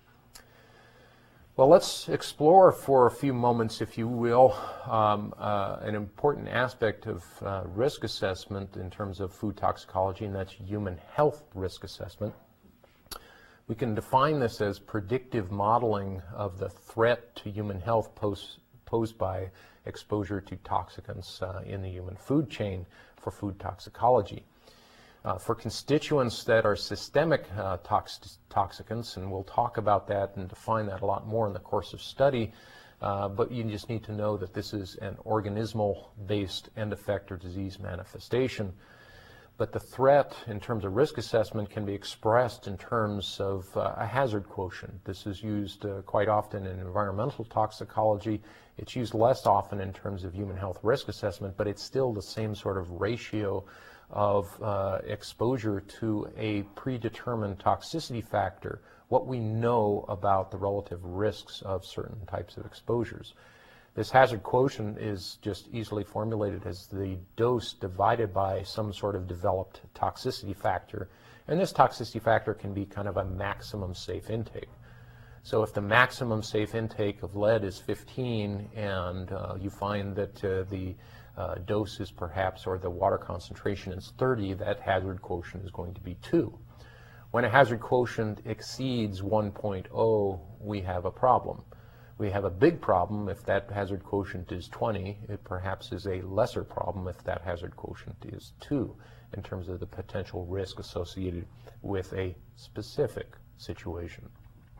Well, let's explore for a few moments, if you will, an important aspect of risk assessment in terms of food toxicology, and that's human health risk assessment. We can define this as predictive modeling of the threat to human health posed by exposure to toxicants in the human food chain for food toxicology. For constituents that are systemic toxicants, and we'll talk about that and define that a lot more in the course of study, but you just need to know that this is an organismal-based end effect or disease manifestation. But the threat in terms of risk assessment can be expressed in terms of a hazard quotient. This is used quite often in environmental toxicology. It's used less often in terms of human health risk assessment, but it's still the same sort of ratio of exposure to a predetermined toxicity factor, what we know about the relative risks of certain types of exposures. This hazard quotient is just easily formulated as the dose divided by some sort of developed toxicity factor, and this toxicity factor can be kind of a maximum safe intake. So if the maximum safe intake of lead is 15 and you find that the dose is perhaps, or the water concentration is 30, that hazard quotient is going to be 2. When a hazard quotient exceeds 1.0, we have a problem. We have a big problem if that hazard quotient is 20. It perhaps is a lesser problem if that hazard quotient is 2 in terms of the potential risk associated with a specific situation.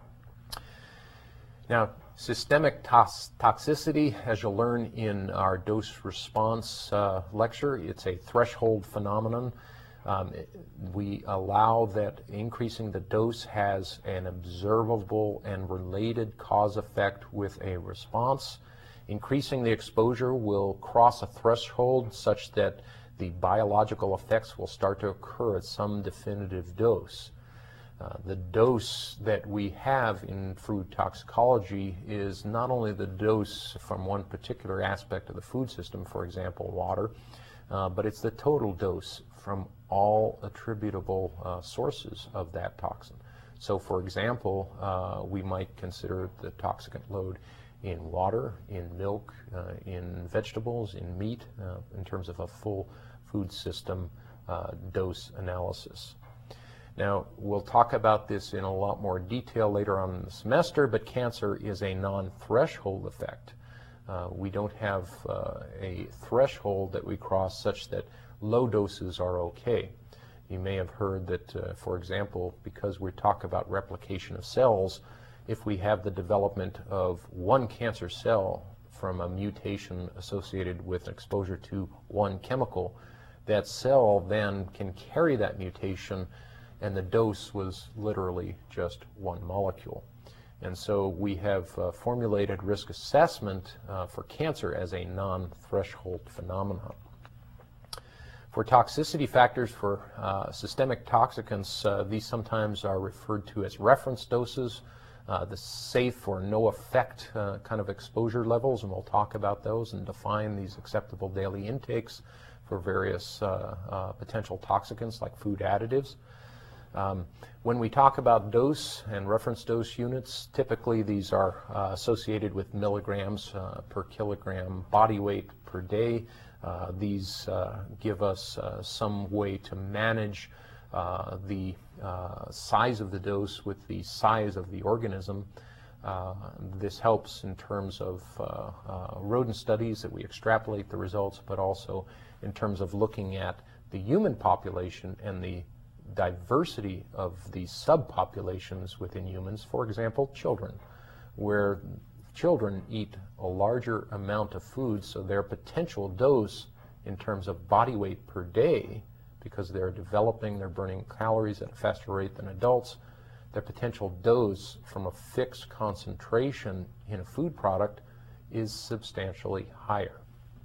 Now, systemic toxicity, as you'll learn in our dose response lecture, it's a threshold phenomenon. We allow that increasing the dose has an observable and related cause effect with a response. Increasing the exposure will cross a threshold such that the biological effects will start to occur at some definitive dose. The dose that we have in food toxicology is not only the dose from one particular aspect of the food system, for example, water, but it's the total dose from all attributable sources of that toxin. So, for example, we might consider the toxicant load in water, in milk, in vegetables, in meat, in terms of a full food system dose analysis. Now, we'll talk about this in a lot more detail later on in the semester, but cancer is a non-threshold effect. We don't have a threshold that we cross such that low doses are okay. You may have heard that, for example, because we talk about replication of cells, if we have the development of one cancer cell from a mutation associated with exposure to one chemical, that cell then can carry that mutation, and the dose was literally just one molecule. And so we have formulated risk assessment for cancer as a non-threshold phenomenon. For toxicity factors for systemic toxicants, these sometimes are referred to as reference doses, the safe or no effect kind of exposure levels, and we'll talk about those and define these acceptable daily intakes for various potential toxicants like food additives. When we talk about dose and reference dose units, typically these are associated with milligrams per kilogram body weight per day. These give us some way to manage the size of the dose with the size of the organism. This helps in terms of rodent studies that we extrapolate the results, but also in terms of looking at the human population and the diversity of the subpopulations within humans, for example, children, where children eat a larger amount of food, so their potential dose in terms of body weight per day, because they're developing, they're burning calories at a faster rate than adults, their potential dose from a fixed concentration in a food product is substantially higher.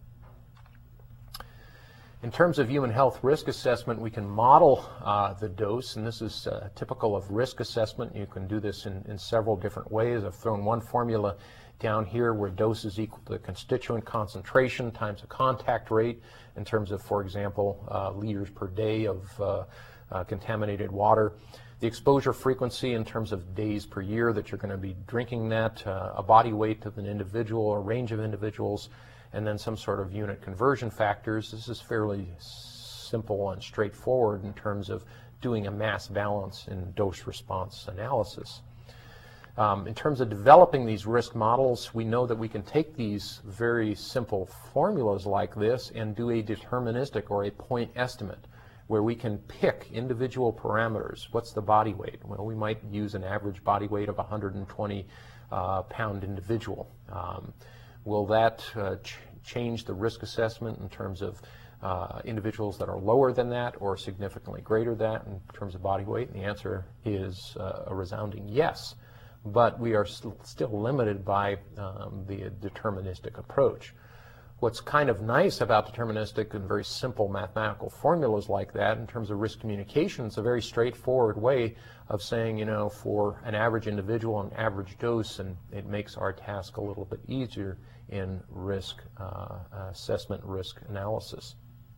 In terms of human health risk assessment, we can model the dose, and this is typical of risk assessment. You can do this in several different ways. I've thrown one formula down here where dose is equal to the constituent concentration times the contact rate in terms of, for example, liters per day of contaminated water. The exposure frequency in terms of days per year that you're going to be drinking that, a body weight of an individual, a range of individuals, and then some sort of unit conversion factors. This is fairly simple and straightforward in terms of doing a mass balance in dose response analysis. In terms of developing these risk models, we know that we can take these very simple formulas like this and do a deterministic or a point estimate where we can pick individual parameters. What's the body weight? Well, we might use an average body weight of 120 pound individual. Will that change the risk assessment in terms of individuals that are lower than that or significantly greater than that in terms of body weight? And the answer is a resounding yes. But we are still limited by the deterministic approach. What's kind of nice about deterministic and very simple mathematical formulas like that in terms of risk communication, it's a very straightforward way of saying, you know, for an average individual, an average dose, and it makes our task a little bit easier in risk assessment, risk analysis.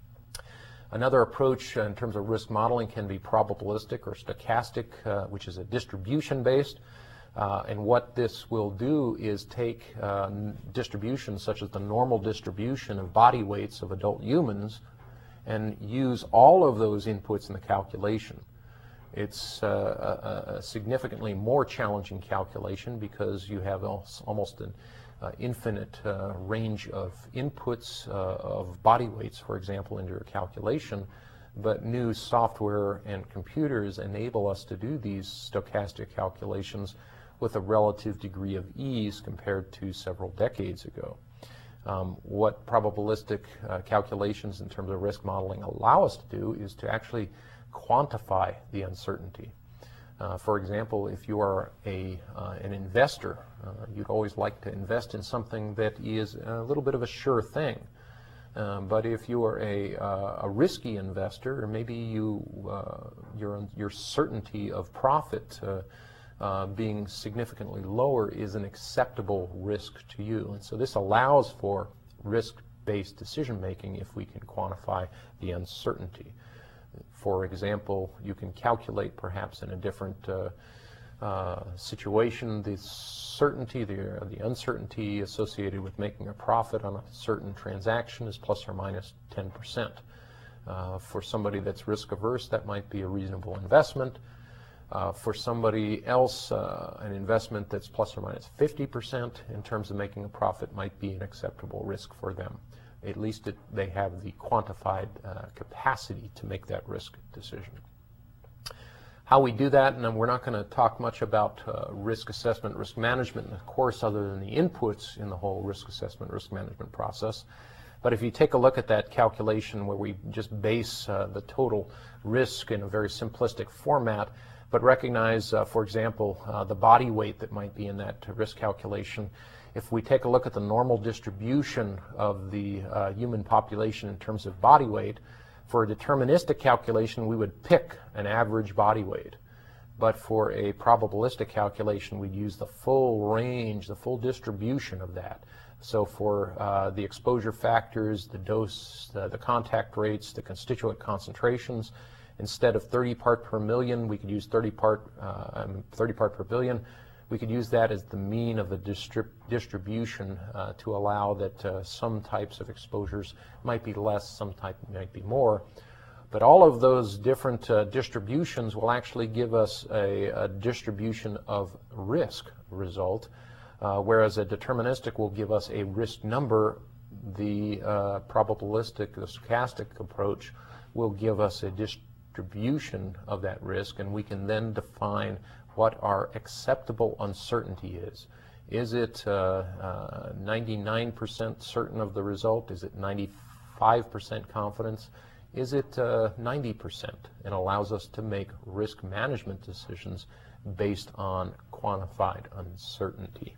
Another approach in terms of risk modeling can be probabilistic or stochastic, which is a distribution-based. And what this will do is take distributions such as the normal distribution of body weights of adult humans and use all of those inputs in the calculation. It's a significantly more challenging calculation because you have almost an infinite range of inputs of body weights, for example, into your calculation. But new software and computers enable us to do these stochastic calculations with a relative degree of ease compared to several decades ago. What probabilistic calculations in terms of risk modeling allow us to do is to actually quantify the uncertainty. For example, if you are an investor, you'd always like to invest in something that is a little bit of a sure thing. But if you are a risky investor, or maybe your certainty of profit being significantly lower is an acceptable risk to you. And so this allows for risk-based decision making if we can quantify the uncertainty. For example, you can calculate perhaps in a different situation, the certainty, the uncertainty associated with making a profit on a certain transaction is plus or minus 10%. For somebody that's risk averse, that might be a reasonable investment. For somebody else, an investment that's plus or minus 50% in terms of making a profit might be an acceptable risk for them. At least they have the quantified capacity to make that risk decision. How we do that, and we're not going to talk much about risk assessment, risk management in the course other than the inputs in the whole risk assessment, risk management process. But if you take a look at that calculation where we just base the total risk in a very simplistic format, but recognize, for example, the body weight that might be in that risk calculation. If we take a look at the normal distribution of the human population in terms of body weight, for a deterministic calculation, we would pick an average body weight. But for a probabilistic calculation, we'd use the full range, the full distribution of that. So for the exposure factors, the dose, the contact rates, the constituent concentrations, instead of 30 part per million, we could use 30 part per billion. We could use that as the mean of the distribution to allow that some types of exposures might be less, some type might be more. But all of those different distributions will actually give us a distribution of risk result, whereas a deterministic will give us a risk number. The probabilistic, the stochastic approach will give us a distribution of that risk, and we can then define what our acceptable uncertainty is. Is it 99% certain of the result? Is it 95% confidence? Is it 90%? It allows us to make risk management decisions based on quantified uncertainty.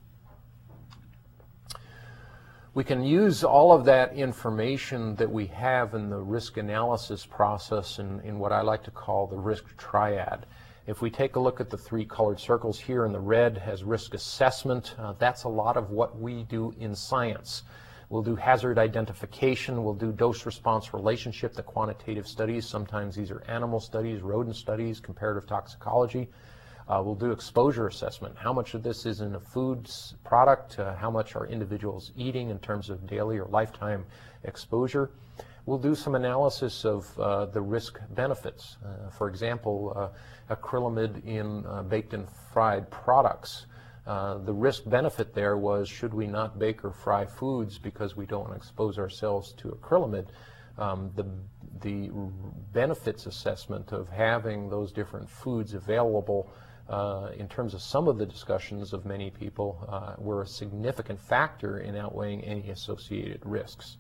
We can use all of that information that we have in the risk analysis process in what I like to call the risk triad. If we take a look at the three colored circles here, in the red has risk assessment. That's a lot of what we do in science. We'll do hazard identification, we'll do dose-response relationship, the quantitative studies. Sometimes these are animal studies, rodent studies, comparative toxicology. We'll do exposure assessment. How much of this is in a food product? How much are individuals eating in terms of daily or lifetime exposure? We'll do some analysis of the risk benefits. For example, acrylamide in baked and fried products. The risk benefit there was, should we not bake or fry foods because we don't want to expose ourselves to acrylamide? The benefits assessment of having those different foods available in terms of some of the discussions of many people were a significant factor in outweighing any associated risks.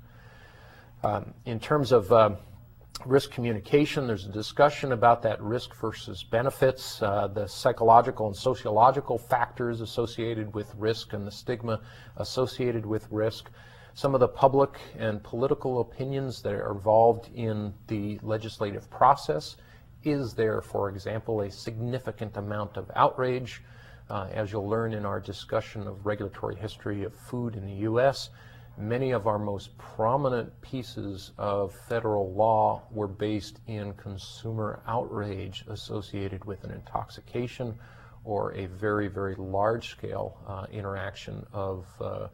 In terms of risk communication, there's a discussion about that risk versus benefits, the psychological and sociological factors associated with risk and the stigma associated with risk, some of the public and political opinions that are involved in the legislative process. Is there, for example, a significant amount of outrage? As you'll learn in our discussion of regulatory history of food in the U.S., many of our most prominent pieces of federal law were based in consumer outrage associated with an intoxication or a very, very large-scale interaction of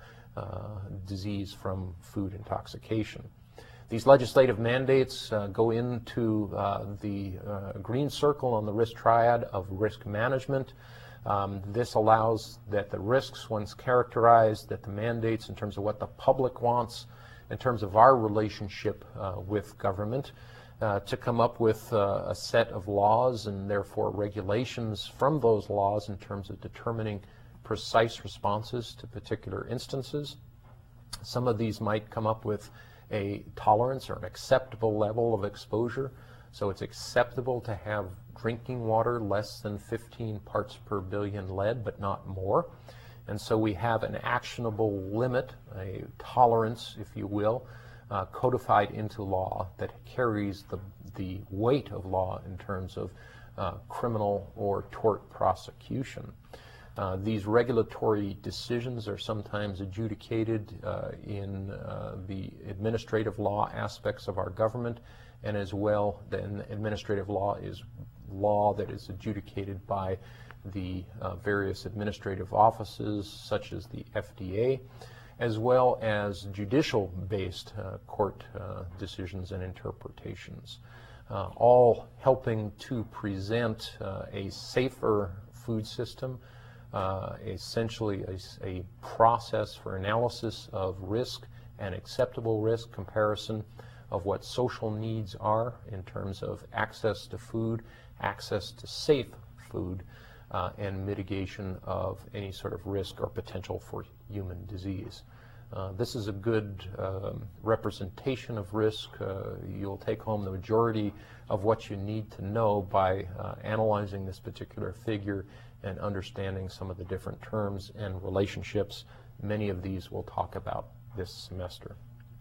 disease from food intoxication. These legislative mandates go into the green circle on the risk triad of risk management. This allows that the risks, once characterized, that the mandates in terms of what the public wants, in terms of our relationship with government, to come up with a set of laws and therefore regulations from those laws in terms of determining precise responses to particular instances. Some of these might come up with a tolerance or an acceptable level of exposure. So it's acceptable to have drinking water less than 15 parts per billion lead, but not more. And so we have an actionable limit, a tolerance, if you will, codified into law that carries the weight of law in terms of criminal or tort prosecution. These regulatory decisions are sometimes adjudicated in the administrative law aspects of our government, and as well, then administrative law is law that is adjudicated by the various administrative offices, such as the FDA, as well as judicial-based court decisions and interpretations, all helping to present a safer food system, essentially a process for analysis of risk and acceptable risk, comparison of what social needs are in terms of access to food, access to safe food, and mitigation of any sort of risk or potential for human disease. This is a good representation of risk. You'll take home the majority of what you need to know by analyzing this particular figure and understanding some of the different terms and relationships. Many of these we'll talk about this semester.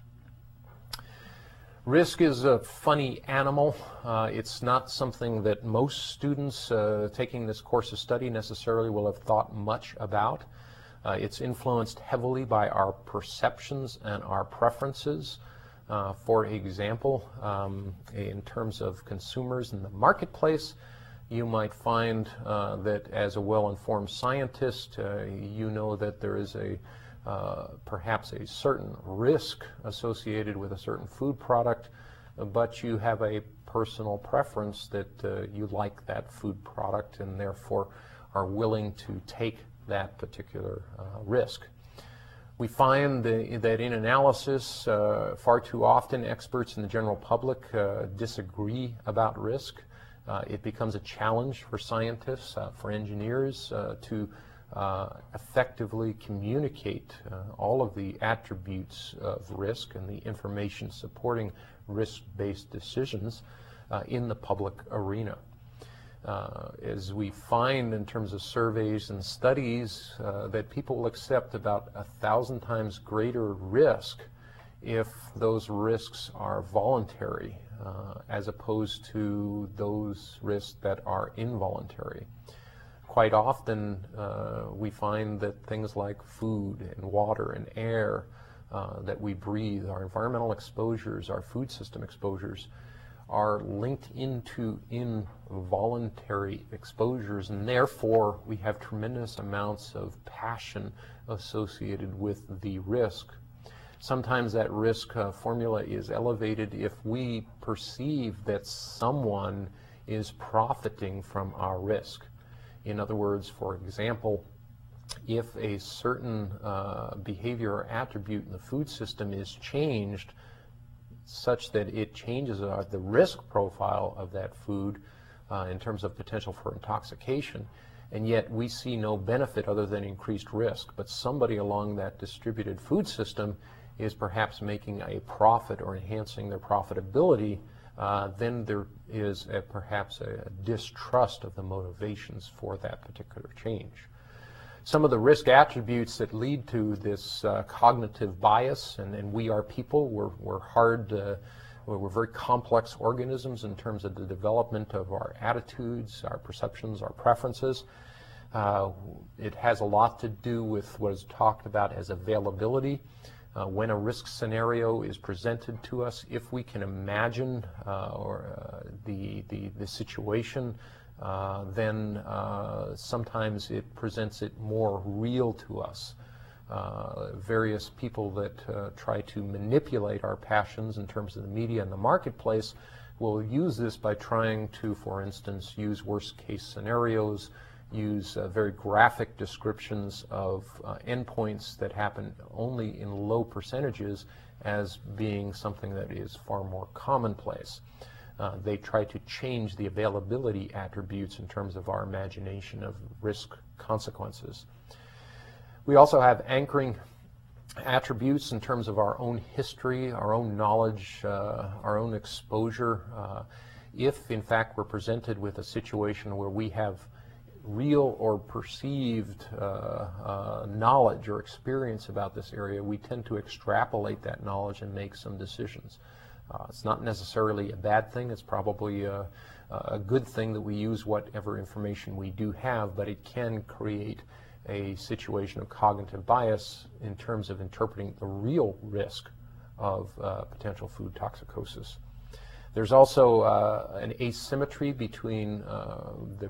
Risk is a funny animal. It's not something that most students taking this course of study necessarily will have thought much about. It's influenced heavily by our perceptions and our preferences. For example, in terms of consumers in the marketplace, you might find that as a well-informed scientist, you know that there is perhaps a certain risk associated with a certain food product, but you have a personal preference that you like that food product and therefore are willing to take that particular risk. We find that in analysis, far too often experts in the general public disagree about risk. It becomes a challenge for scientists, for engineers to effectively communicate all of the attributes of risk and the information supporting risk-based decisions in the public arena. As we find in terms of surveys and studies that people will accept about 1,000 times greater risk if those risks are voluntary as opposed to those risks that are involuntary. Quite often we find that things like food and water and air that we breathe, our environmental exposures, our food system exposures, are linked into involuntary exposures, and therefore we have tremendous amounts of passion associated with the risk. Sometimes that risk formula is elevated if we perceive that someone is profiting from our risk. In other words, for example, if a certain behavior or attribute in the food system is changed such that it changes the risk profile of that food in terms of potential for intoxication, and yet we see no benefit other than increased risk, but somebody along that distributed food system is perhaps making a profit or enhancing their profitability, then there is perhaps a distrust of the motivations for that particular change. Some of the risk attributes that lead to this cognitive bias, and we are people, we're very complex organisms in terms of the development of our attitudes, our perceptions, our preferences. It has a lot to do with what is talked about as availability. When a risk scenario is presented to us, if we can imagine the situation, then sometimes it presents it more real to us. Various people that try to manipulate our passions in terms of the media and the marketplace will use this by trying to, for instance, use worst case scenarios, use very graphic descriptions of endpoints that happen only in low percentages as being something that is far more commonplace. They try to change the availability attributes in terms of our imagination of risk consequences. We also have anchoring attributes in terms of our own history, our own knowledge, our own exposure. If in fact we're presented with a situation where we have real or perceived knowledge or experience about this area, we tend to extrapolate that knowledge and make some decisions. It's not necessarily a bad thing. It's probably a good thing that we use whatever information we do have, but it can create a situation of cognitive bias in terms of interpreting the real risk of potential food toxicosis. There's also an asymmetry between the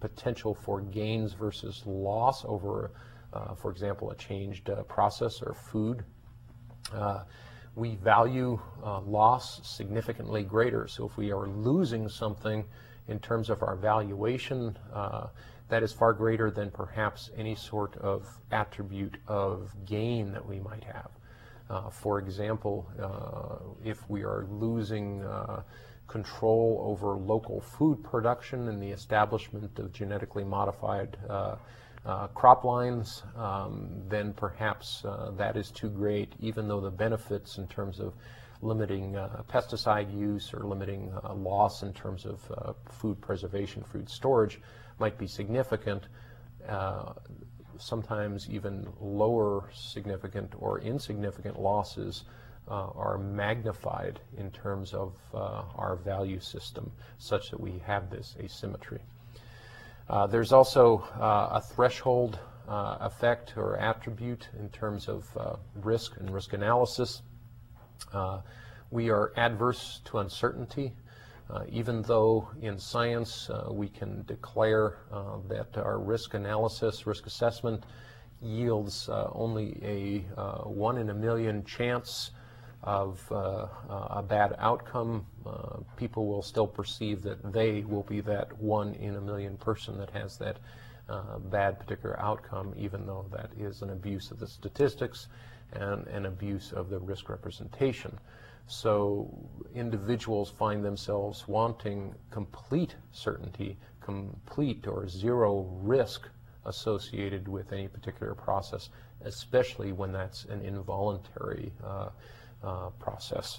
potential for gains versus loss over, for example, a changed process or food. We value loss significantly greater. So if we are losing something in terms of our valuation, that is far greater than perhaps any sort of attribute of gain that we might have. For example, if we are losing control over local food production and the establishment of genetically modified crop lines, then perhaps that is too great, even though the benefits in terms of limiting pesticide use or limiting loss in terms of food preservation, food storage might be significant. Sometimes even lower significant or insignificant losses are magnified in terms of our value system, such that we have this asymmetry. There's also a threshold effect or attribute in terms of risk and risk analysis. We are adverse to uncertainty. Even though in science we can declare that our risk analysis, risk assessment yields only a 1 in a million chance of a bad outcome, people will still perceive that they will be that 1 in a million person that has that bad particular outcome, even though that is an abuse of the statistics and an abuse of the risk representation. So individuals find themselves wanting complete certainty, complete or zero risk associated with any particular process, especially when that's an involuntary process.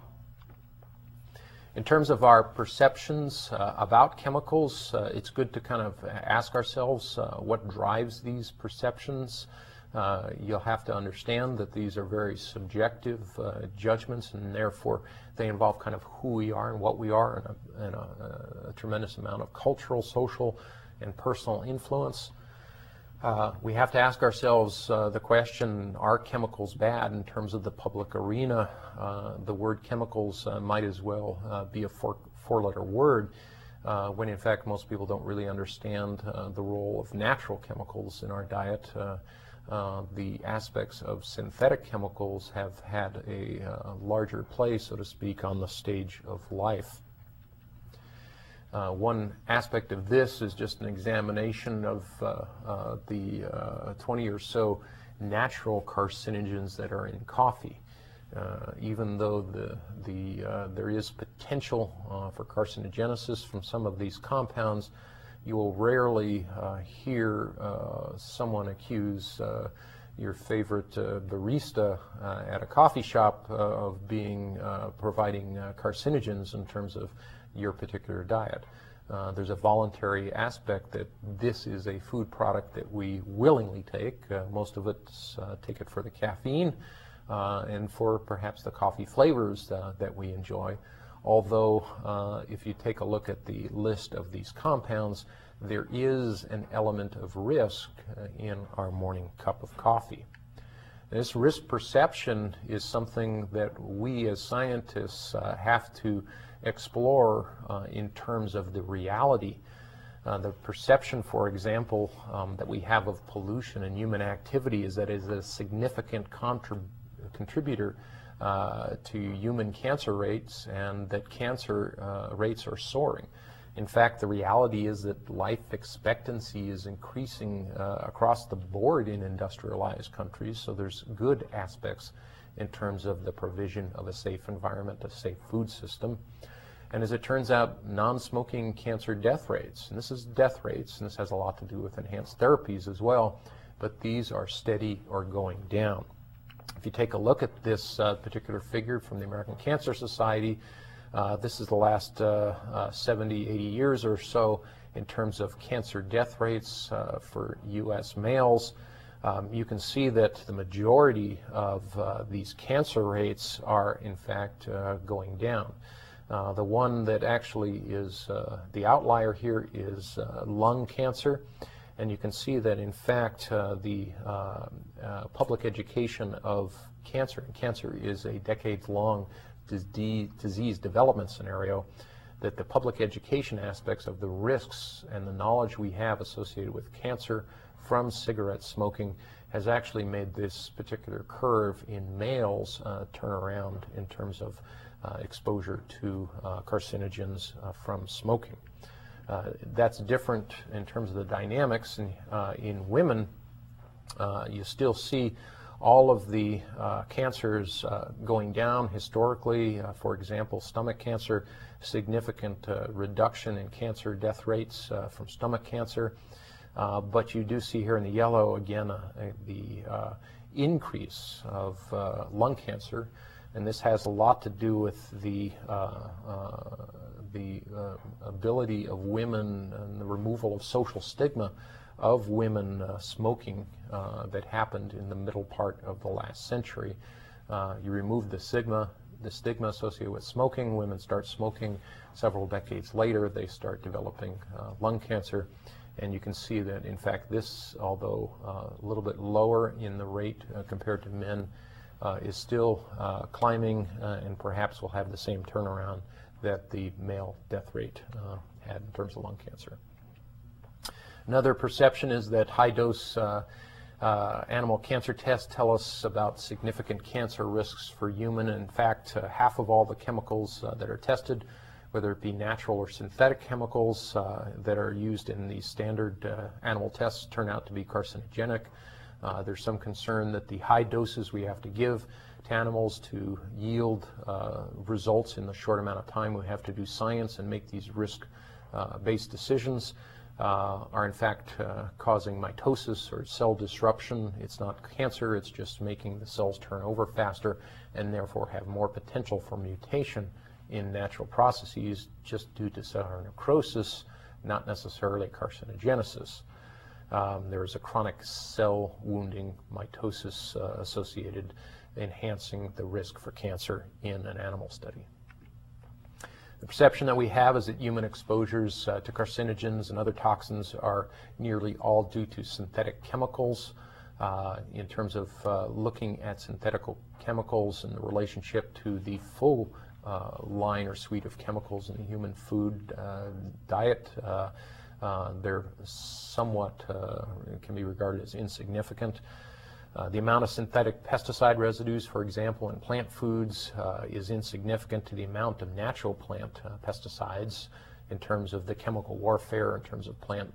In terms of our perceptions about chemicals, it's good to kind of ask ourselves what drives these perceptions. You'll have to understand that these are very subjective judgments, and therefore they involve kind of who we are and what we are, and a tremendous amount of cultural, social, and personal influence. We have to ask ourselves the question, are chemicals bad in terms of the public arena? The word chemicals might as well be a four-letter word, when in fact most people don't really understand the role of natural chemicals in our diet. The aspects of synthetic chemicals have had a larger place, so to speak, on the stage of life. One aspect of this is just an examination of the 20 or so natural carcinogens that are in coffee. Even though there is potential for carcinogenesis from some of these compounds, you will rarely hear someone accuse your favorite barista at a coffee shop of providing carcinogens in terms of your particular diet. There's a voluntary aspect that this is a food product that we willingly take. Most of us take it for the caffeine and for perhaps the coffee flavors that we enjoy. Although if you take a look at the list of these compounds, there is an element of risk in our morning cup of coffee. This risk perception is something that we as scientists have to explore in terms of the reality. The perception, for example, that we have of pollution and human activity is that it is a significant contributor to human cancer rates, and that cancer rates are soaring. In fact, the reality is that life expectancy is increasing across the board in industrialized countries, so there's good aspects in terms of the provision of a safe environment, a safe food system. And as it turns out, non-smoking cancer death rates, and this is death rates, and this has a lot to do with enhanced therapies as well, but these are steady or going down. If you take a look at this particular figure from the American Cancer Society, this is the last 70, 80 years or so in terms of cancer death rates for U.S. males. You can see that the majority of these cancer rates are in fact going down. The one that actually is the outlier here is lung cancer, and you can see that in fact the public education of cancer, and cancer is a decades-long disease development scenario, that the public education aspects of the risks and the knowledge we have associated with cancer from cigarette smoking has actually made this particular curve in males turn around in terms of exposure to carcinogens from smoking. That's different in terms of the dynamics. In women, you still see all of the cancers going down historically. For example, stomach cancer, significant reduction in cancer death rates from stomach cancer. But you do see here in the yellow again the increase of lung cancer, and this has a lot to do with the ability of women and the removal of social stigma of women smoking that happened in the middle part of the last century. You remove the stigma associated with smoking. Women start smoking. Several decades later, they start developing lung cancer. And you can see that, in fact, this, although a little bit lower in the rate compared to men, is still climbing and perhaps will have the same turnaround that the male death rate had in terms of lung cancer. Another perception is that high-dose animal cancer tests tell us about significant cancer risks for human. In fact, half of all the chemicals that are tested, whether it be natural or synthetic chemicals that are used in these standard animal tests, turn out to be carcinogenic. There's some concern that the high doses we have to give to animals to yield results in the short amount of time we have to do science and make these risk-based decisions are in fact causing mitosis or cell disruption. It's not cancer, it's just making the cells turn over faster and therefore have more potential for mutation in natural processes just due to cellular necrosis, not necessarily carcinogenesis. There is a chronic cell wounding mitosis associated, enhancing the risk for cancer in an animal study. The perception that we have is that human exposures to carcinogens and other toxins are nearly all due to synthetic chemicals. In terms of looking at synthetic chemicals and the relationship to the full line or suite of chemicals in the human food diet, they're somewhat can be regarded as insignificant. The amount of synthetic pesticide residues, for example, in plant foods is insignificant to the amount of natural plant pesticides in terms of the chemical warfare, in terms of plant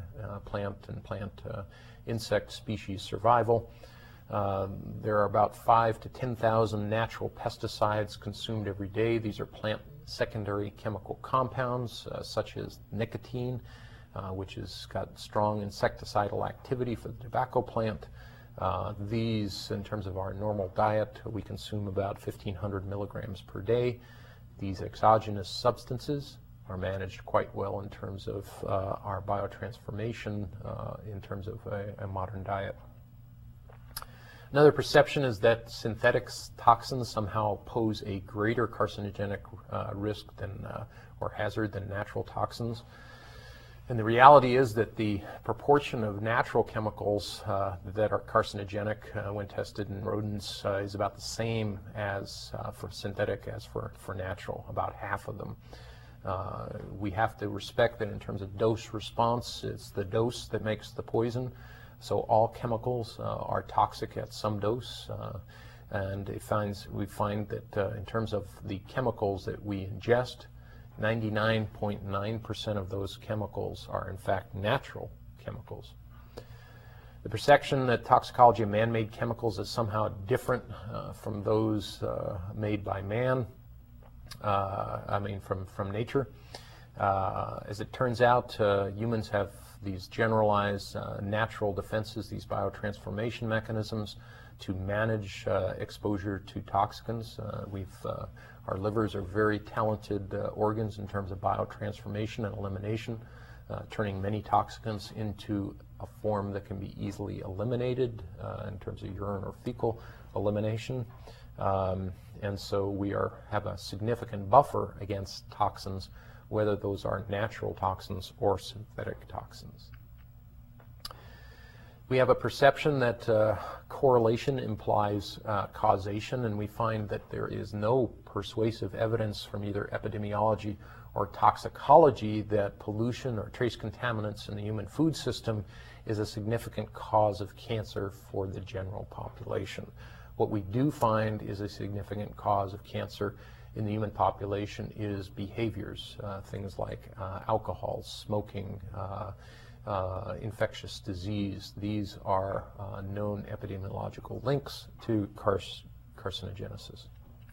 insect species survival. There are about 5,000 to 10,000 natural pesticides consumed every day. These are plant secondary chemical compounds such as nicotine, which has got strong insecticidal activity for the tobacco plant. These, in terms of our normal diet, we consume about 1,500 milligrams per day. These exogenous substances are managed quite well in terms of our biotransformation in terms of a modern diet. Another perception is that synthetic toxins somehow pose a greater carcinogenic risk than, or hazard than natural toxins. And the reality is that the proportion of natural chemicals that are carcinogenic when tested in rodents is about the same as for synthetic as for natural, about half of them. We have to respect that in terms of dose response, it's the dose that makes the poison. So all chemicals are toxic at some dose, and we find that in terms of the chemicals that we ingest, 99.9% of those chemicals are in fact natural chemicals. The perception that toxicology of man-made chemicals is somehow different from those made by man, from nature. As it turns out, humans have these generalized natural defenses, these biotransformation mechanisms to manage exposure to toxicants. Our livers are very talented organs in terms of biotransformation and elimination, turning many toxicants into a form that can be easily eliminated in terms of urine or fecal elimination. And so we have a significant buffer against toxins, whether those are natural toxins or synthetic toxins. We have a perception that correlation implies causation, and we find that there is no persuasive evidence from either epidemiology or toxicology that pollution or trace contaminants in the human food system is a significant cause of cancer for the general population. What we do find is a significant cause of cancer in the human population is behaviors, things like alcohol, smoking, infectious disease. These are known epidemiological links to carcinogenesis.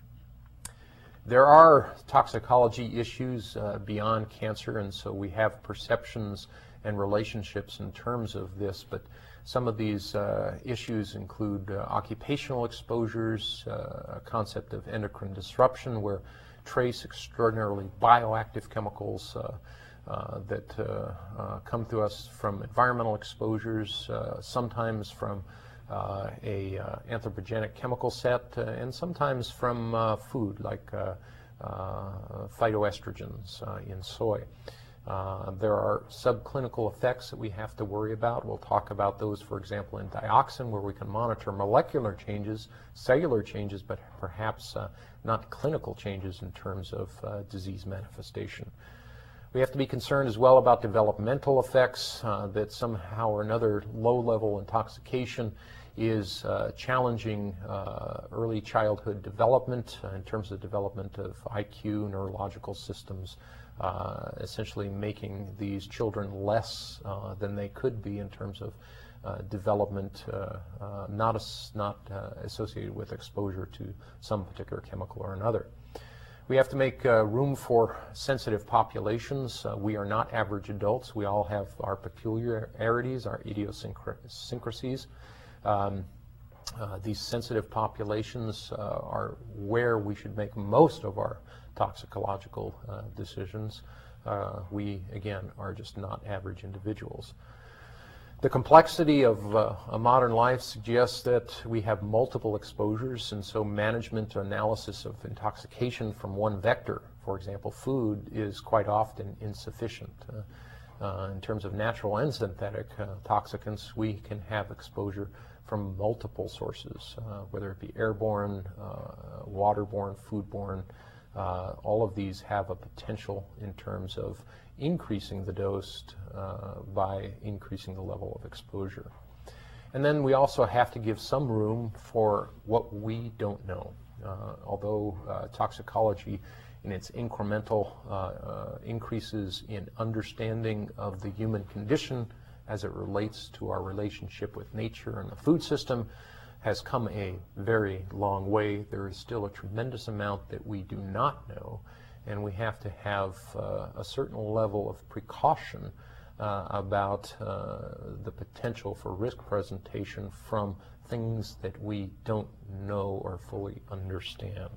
There are toxicology issues beyond cancer, and so we have perceptions and relationships in terms of this, but some of these issues include occupational exposures, a concept of endocrine disruption where trace extraordinarily bioactive chemicals that come to us from environmental exposures, sometimes from a anthropogenic chemical set, and sometimes from food like phytoestrogens in soy. There are subclinical effects that we have to worry about. We'll talk about those, for example, in dioxin, where we can monitor molecular changes, cellular changes, but perhaps not clinical changes in terms of disease manifestation. We have to be concerned as well about developmental effects, that somehow or another low-level intoxication is challenging early childhood development in terms of development of IQ, neurological systems, essentially making these children less than they could be in terms of development, not associated with exposure to some particular chemical or another. We have to make room for sensitive populations. We are not average adults. We all have our peculiarities, our idiosyncrasies. These sensitive populations are where we should make most of our toxicological decisions. We, again, are just not average individuals. The complexity of a modern life suggests that we have multiple exposures, and so management or analysis of intoxication from one vector, for example food, is quite often insufficient. In terms of natural and synthetic toxicants, we can have exposure from multiple sources, whether it be airborne, waterborne, foodborne. All of these have a potential in terms of increasing the dose by increasing the level of exposure. And then we also have to give some room for what we don't know. Although toxicology in its incremental increases in understanding of the human condition as it relates to our relationship with nature and the food system has come a very long way, there is still a tremendous amount that we do not know, and we have to have a certain level of precaution about the potential for risk presentation from things that we don't know or fully understand.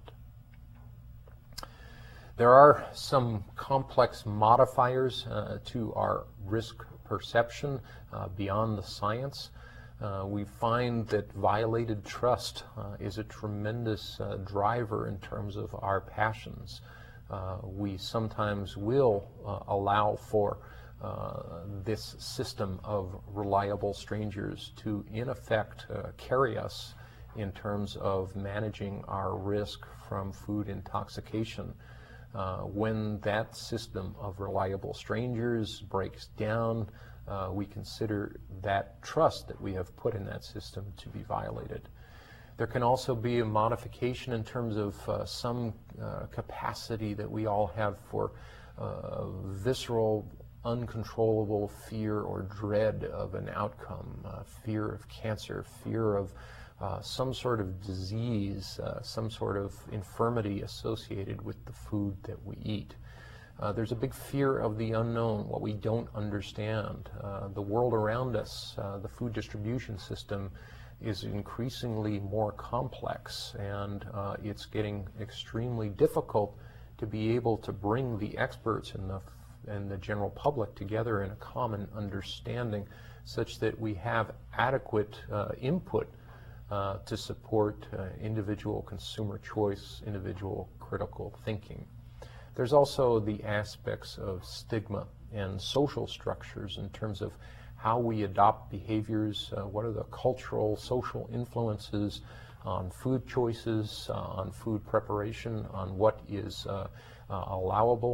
There are some complex modifiers to our risk perception beyond the science. We find that violated trust is a tremendous driver in terms of our passions. We sometimes will allow for this system of reliable strangers to, in effect, carry us in terms of managing our risk from food intoxication. When that system of reliable strangers breaks down, we consider that trust that we have put in that system to be violated. There can also be a modification in terms of some capacity that we all have for visceral, uncontrollable fear or dread of an outcome, fear of cancer, fear of some sort of disease, some sort of infirmity associated with the food that we eat. There's a big fear of the unknown, what we don't understand. The world around us, the food distribution system, is increasingly more complex, and it's getting extremely difficult to be able to bring the experts and the general public together in a common understanding such that we have adequate input to support individual consumer choice, individual critical thinking. There's also the aspects of stigma and social structures in terms of how we adopt behaviors, what are the cultural, social influences on food choices, on food preparation, on what is allowable.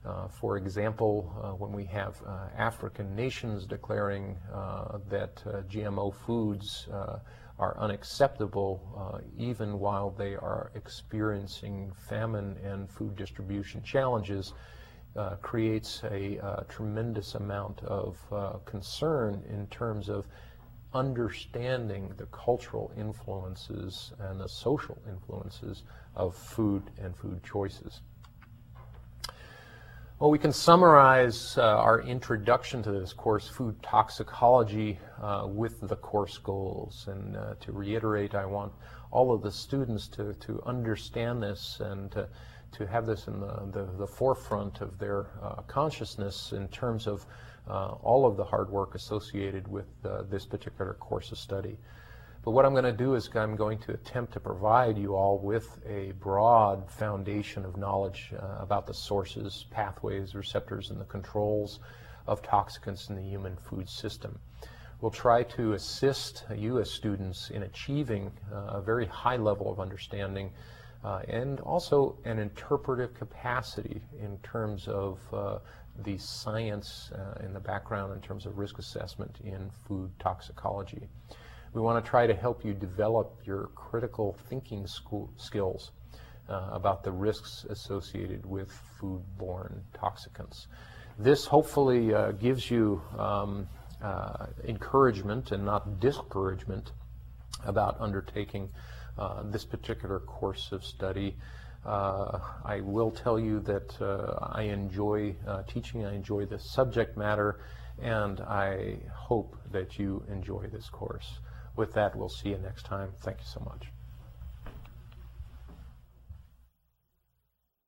For example, when we have African nations declaring that GMO foods are unacceptable even while they are experiencing famine and food distribution challenges, creates a tremendous amount of concern in terms of understanding the cultural influences and the social influences of food and food choices. Well, we can summarize our introduction to this course, Food Toxicology, with the course goals. And to reiterate, I want all of the students to understand this and to have this in the forefront of their consciousness in terms of all of the hard work associated with this particular course of study. But what I'm going to do is I'm going to attempt to provide you all with a broad foundation of knowledge about the sources, pathways, receptors, and the controls of toxicants in the human food system. We'll try to assist you as students in achieving a very high level of understanding and also an interpretive capacity in terms of the science in the background in terms of risk assessment in food toxicology. We want to try to help you develop your critical thinking skills about the risks associated with foodborne toxicants. This hopefully gives you encouragement and not discouragement about undertaking this particular course of study. I will tell you that I enjoy teaching, I enjoy the subject matter, and I hope that you enjoy this course. With that, we'll see you next time. Thank you so much.